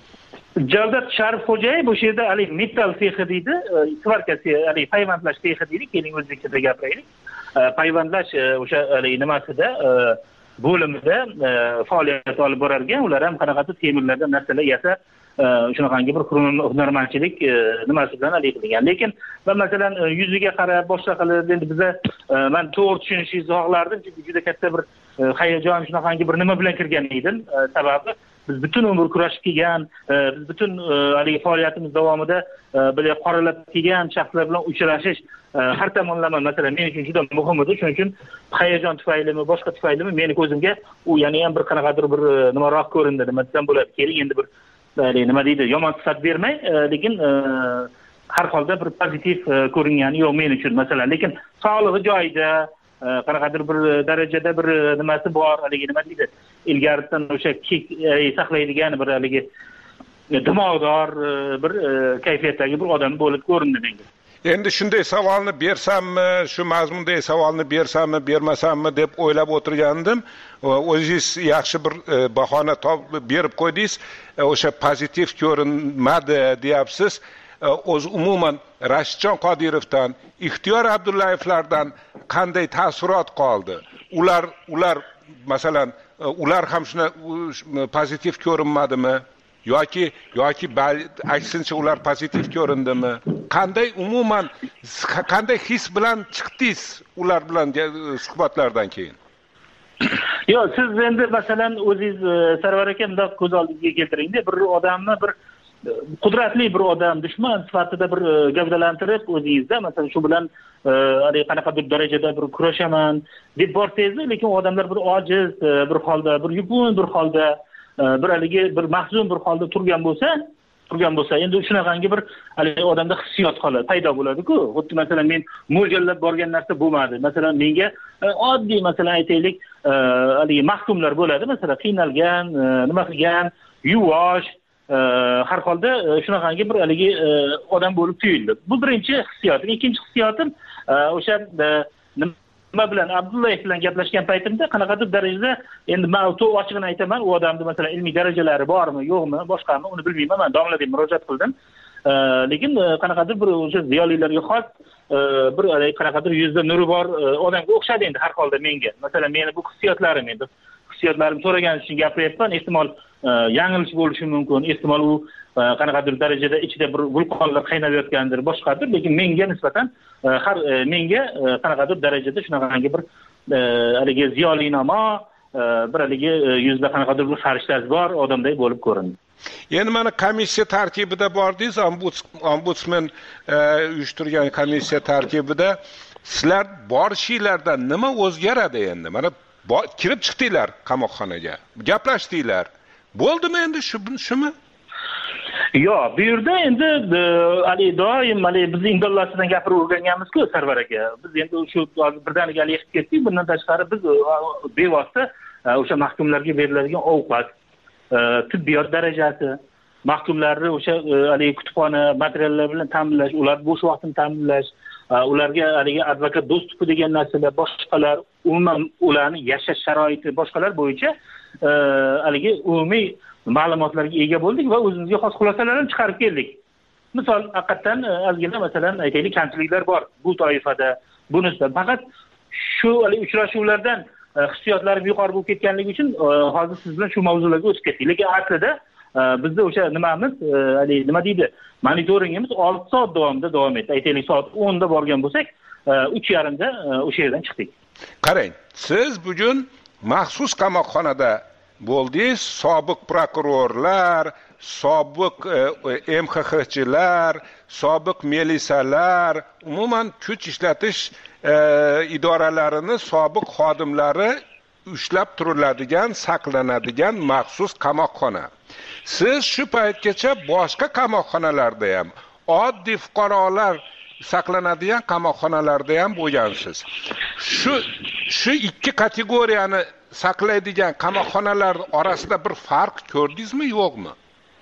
Javdod Sharifxo'jayev o'sha yerda haligi metall sexi deydi, svarkasi, haligi payvandlash sexi deydi, keling o'zbekchada gapiraylik. Payvandlash o'sha haligi nimasida bo'limida faoliyat olib borar ekan. Ular ham qanaqadir temirlardan narsalar yasa, shunaqangi bir hunarmandchilik nimasi bilan haligi qilgan. Lekin va masalan yuziga qarab boshqa qilib endi biza men to'g'ri tushunishingizni xohlardim, chunki juda katta bir hayajon shunaqangi bir nima bilan kirgan edim. Sababi biz butun umr kurashib kelgan, biz butun haligi faoliyatimiz davomida böyle qoralab kelgan shaxslar bilan uchrashish har tomonlama masalan men uchun juda muhim edi. Shuning uchun hayajon tufaylimi, boshqa tufaylimi meni ko'zimga u yana ham bir qanaqadir bir nimaroq ko'rindi, nima desam bo'ladi. Keling endi bir nima deydi, yomon sifat bermay, lekin har holda bir pozitiv ko'ringani yo'q men uchun masalan. Lekin sog'lig'i joyida, qanaqadir bir darajada bir nimasi bor, haligi nima deydi, ilgaridan o'sha saqlaydigan bir haligi dimog'dor bir kayfiyatdagi bir odam bo'lib ko'rindi menga. Endi shunday savolni bersammi, shu mazmundagi savolni bersammi, bermasammi deb o'ylab o'tirgandim. O'zingiz yaxshi bir bahona berib qo'ydingiz. O'sha pozitiv ko'rinmadi deyapsiz. o'zi umuman Rashidjon Qodirovdan, Ixtiyor Abdullayevlardan qanday taassurot qoldi? Ular masalan ular ham shuna pozitiv ko'rinmadimi yoki aksincha ular pozitiv ko'rindimi? Qanday his bilan chiqdingiz ular bilan suhbatlardan keyin? Yo'q, siz endi masalan o'zingiz Sarvar aka bundoq ko'z oldingizga keltiringda, bir odamni bir qudratli bir odam dushman sifatida bir gavdalantirib o'zingizda masalan shu bilan qanaqadir darajada bir kurashaman deb borsangiz, lekin odamlar bir ojiz bir holda, bir yupun bir holda, bir mahzun bir holda turgan bo'lsa, endi shunaqangi bir odamda hissiyot paydo bo'ladi-ku. Xuddi masalan men mo'ljallab borgan narsa bo'lmadi. Masalan menga oddiy masalan aytaylik, mahkumlar bo'ladi, masalan qiynalgan, nima qilgan, yuvosh, har holda shunaqangi bir odam bo'lib tuyuldi. Bu birinchi hissiyotim. Ikkinchi hissiyotim o'sha nima bilan Abdullayev bilan gaplashgan paytimda qanaqadir darajada endi men ochig'ini aytaman, u odamning masalan ilmiy darajalari bormi, yo'qmi, boshqami uni bilmayman. Men domla deb murojaat qildim. Lekin qanaqadir bir o'sha ziyolilarga xos bir qanaqadir yuzda nuri bor odamga o'xshadi endi har holda menga. Masalan meni bu hissiyotlarim so'ragan uchun gapiryapman. Ehtimol yanglish bo'lishi mumkin. Ehtimol u qanaqadir darajada ichida bir vulqonlar qaynab yotgandir, boshqadir, lekin menga nisbatan menga qanaqadir darajada shunaqangi bir ziyolinamo bir yuzda qanaqadir bir farishtasi bor odamday bo'lib ko'rindi. Endi mana komissiya tarkibida bordingiz, ombudsman uyushtirgan komissiya tarkibida sizlar borishinglarda nima o'zgaradi endi? Mana kirib chiqdinglar qamoqxonaga, gaplashdinglar. Bo'ldimi endi shumi? Yo'q, bu yerda endi doim biz indallasidan gapirib o'rganganmiz-ku Sarvar aka. Biz endi shu birdaniga yetib ketdik. Bundan tashqari biz bevosita o'sha mahkumlarga beriladigan ovqat, tibbiyot darajasi, mahkumlarni o'sha kutubxona materiallar bilan ta'minlash, ular bo'sh vaqtini ta'minlash, ularga advokat dostupi degan narsalar, boshqalar, umuman ularning yashash sharoiti, boshqalar bo'yicha umumiy ma'lumotlarga ega bo'ldik va o'zimizga xos xulosalarni chiqarib keldik. Misol, haqiqatan ozgina masalan aytaylik kamchiliklar bor bu toifada, bunisida. Faqat shu uchrashuvlardan hissiyotlarim yuqori bo'lib ketganligi uchun hozir siz bilan shu mavzularga o'tib ketdik. Lekin aslida bizda o'sha nimamiz, nima deydi, monitoringimiz 6 soat davomida davom etdi. Aytaylik soat 10 da borgan bo'lsak, 3:30 da o'sha yerdan chiqdik. Qarang, siz bugun maxsus qamoqxonada bo'ldingiz, sobiq prokurorlar, sobiq MXXchilar, sobiq milisalar, umuman kuch ishlatish idoralarini sobiq xodimlari ushlab turiladigan, saqlanadigan maxsus qamoqxona. Siz shu paytgacha boshqa qamoqxonalarda ham, oddiy fuqarolar saqlanadigan qamoqxonalarda ham bo'lgansiz. Shu ikki kategoriyani saqlaydigan qamoqxonalar orasida bir farq ko'rdingizmi, yo'qmi?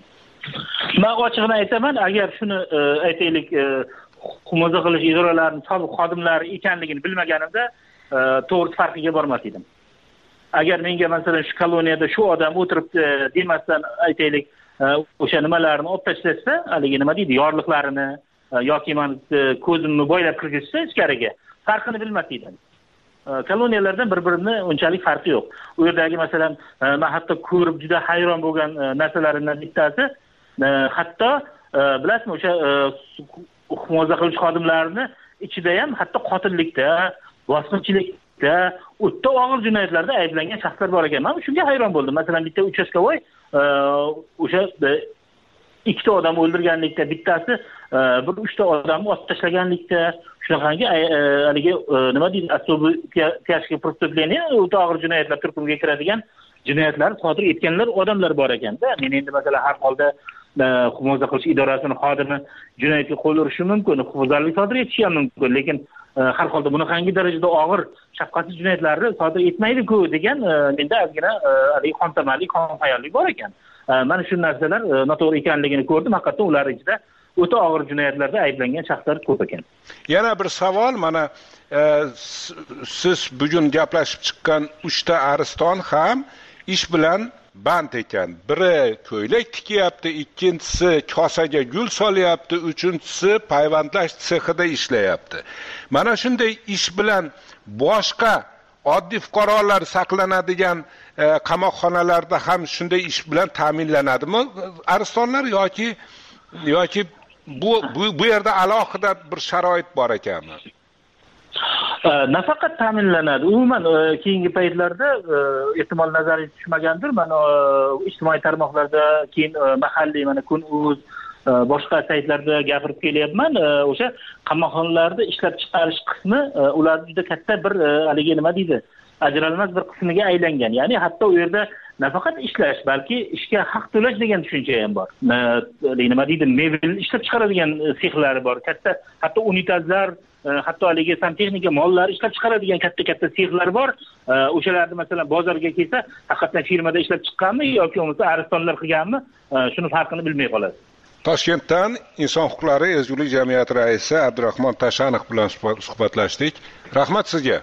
Men ochig'ini aytaman, agar shuni aytaylik huquq qilish idoralarining sobiq xodimlari ekanligini bilmaganimda to'g'ri farqiga bormas edim. Agar menga masalan shu koloniyada shu odam o'tiribdi demasdan aytaylik o'sha nimalarni olib tashlasa, nima deydi, yorliqlarini yoki men ko'zimni bo'ylab kirgizsa ichkariga, farqini bilmas edim. Koloniyalardan bir-birini unchalik farqi yo'q. U yerdagi masalan men hatto ko'rib juda hayron bo'lgan narsalarimdan bittasi, hatto bilasizmi, o'sha huquq qilish xodimlarini ichida ham hatto qotillikda, bosqinchilikda, o'ta og'ir jinoyatlarda ayblangan shaxslar bor ekan. Men shunga hayron bo'ldim. Masalan, bitta uchastkavoy o'sha ikkita odam o'ldirganlikda, bittasi bir 3 ta odamni otib tashlaganlikda, shunaqangi nima deydi, особо тяжкие преступления, o'ta og'ir jinoyatlar turkumiga kiradigan jinoyatlar sodir etganlar odamlar bor ekanda. Men endi masalan har holda huquq qilish idorasining xodimi jinoyatga qo'l urishi mumkin, huquqbuzarlik sodir etishi ham mumkin, lekin har holda bunaqangi darajada og'ir shafqatsiz jinoyatlarni sodir etmaydi-ku degan menda ozgina xomtamalik, xomxayollik bor ekan. Mana shu narsalar noto'g'ri ekanligini ko'rdim. Haqiqatdan ular ichida o'ta og'ir jinoyatlarda ayblangan shaxslar ko'p ekan. Yana bir savol, mana siz bugun gaplashib chiqqan 3 ta ariston ham ish bilan band ekan. Biri ko'ylak tikyapti, ikkinchisi kosaga gul solyapti, uchinchisi payvandlash sexida ishlayapti. Mana shunday ish bilan boshqa oddiy fuqarolar saqlanadigan qamoqxonalarda ham shunday ish bilan ta'minlanadimi arslonlar yoki bu yerda alohida bir sharoit bor ekanmi? Nafaqat ta'minlanadi. Umuman keyingi paytlarda ehtimol nazariga tushmagandir. Mana ijtimoiy tarmoqlarda, keyin mahalliy mana Kun.uz boshqa saytlarda gapirib kelyapman. O'sha qamoqxonalarda ishlab chiqarish qismi ularning juda katta bir haligi nima deydi, ajralmas bir qismiga aylangan. Ya'ni hatto u yerda nafaqat ishlash, balki ishga haq to'lash degan tushuncha ham bor. Nima deydi, mebel ishlab chiqaradigan sexlari bor. Katta, hatto unitazlar, hatto haligi santexnika mollar ishlab chiqaradigan katta sexlar bor. O'shalarni masalan bozorga kelsa, haqiqatan firmada ishlab chiqqanmi yoki bo'lmasa aristonlar qilganmi, shuni farqini bilmay qolasiz. Toshkentdan Inson huquqlari ezgulik jamiyati raisi Abdurahmon Tashanov bilan suhbatlashdik. Rahmat sizga.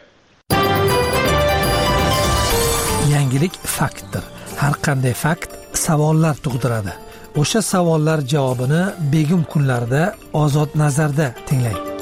Yangilik faktdir. Har qanday fakt savollar tug'diradi. O'sha savollar javobini begim kunlarda Ozod nazarda tinglang.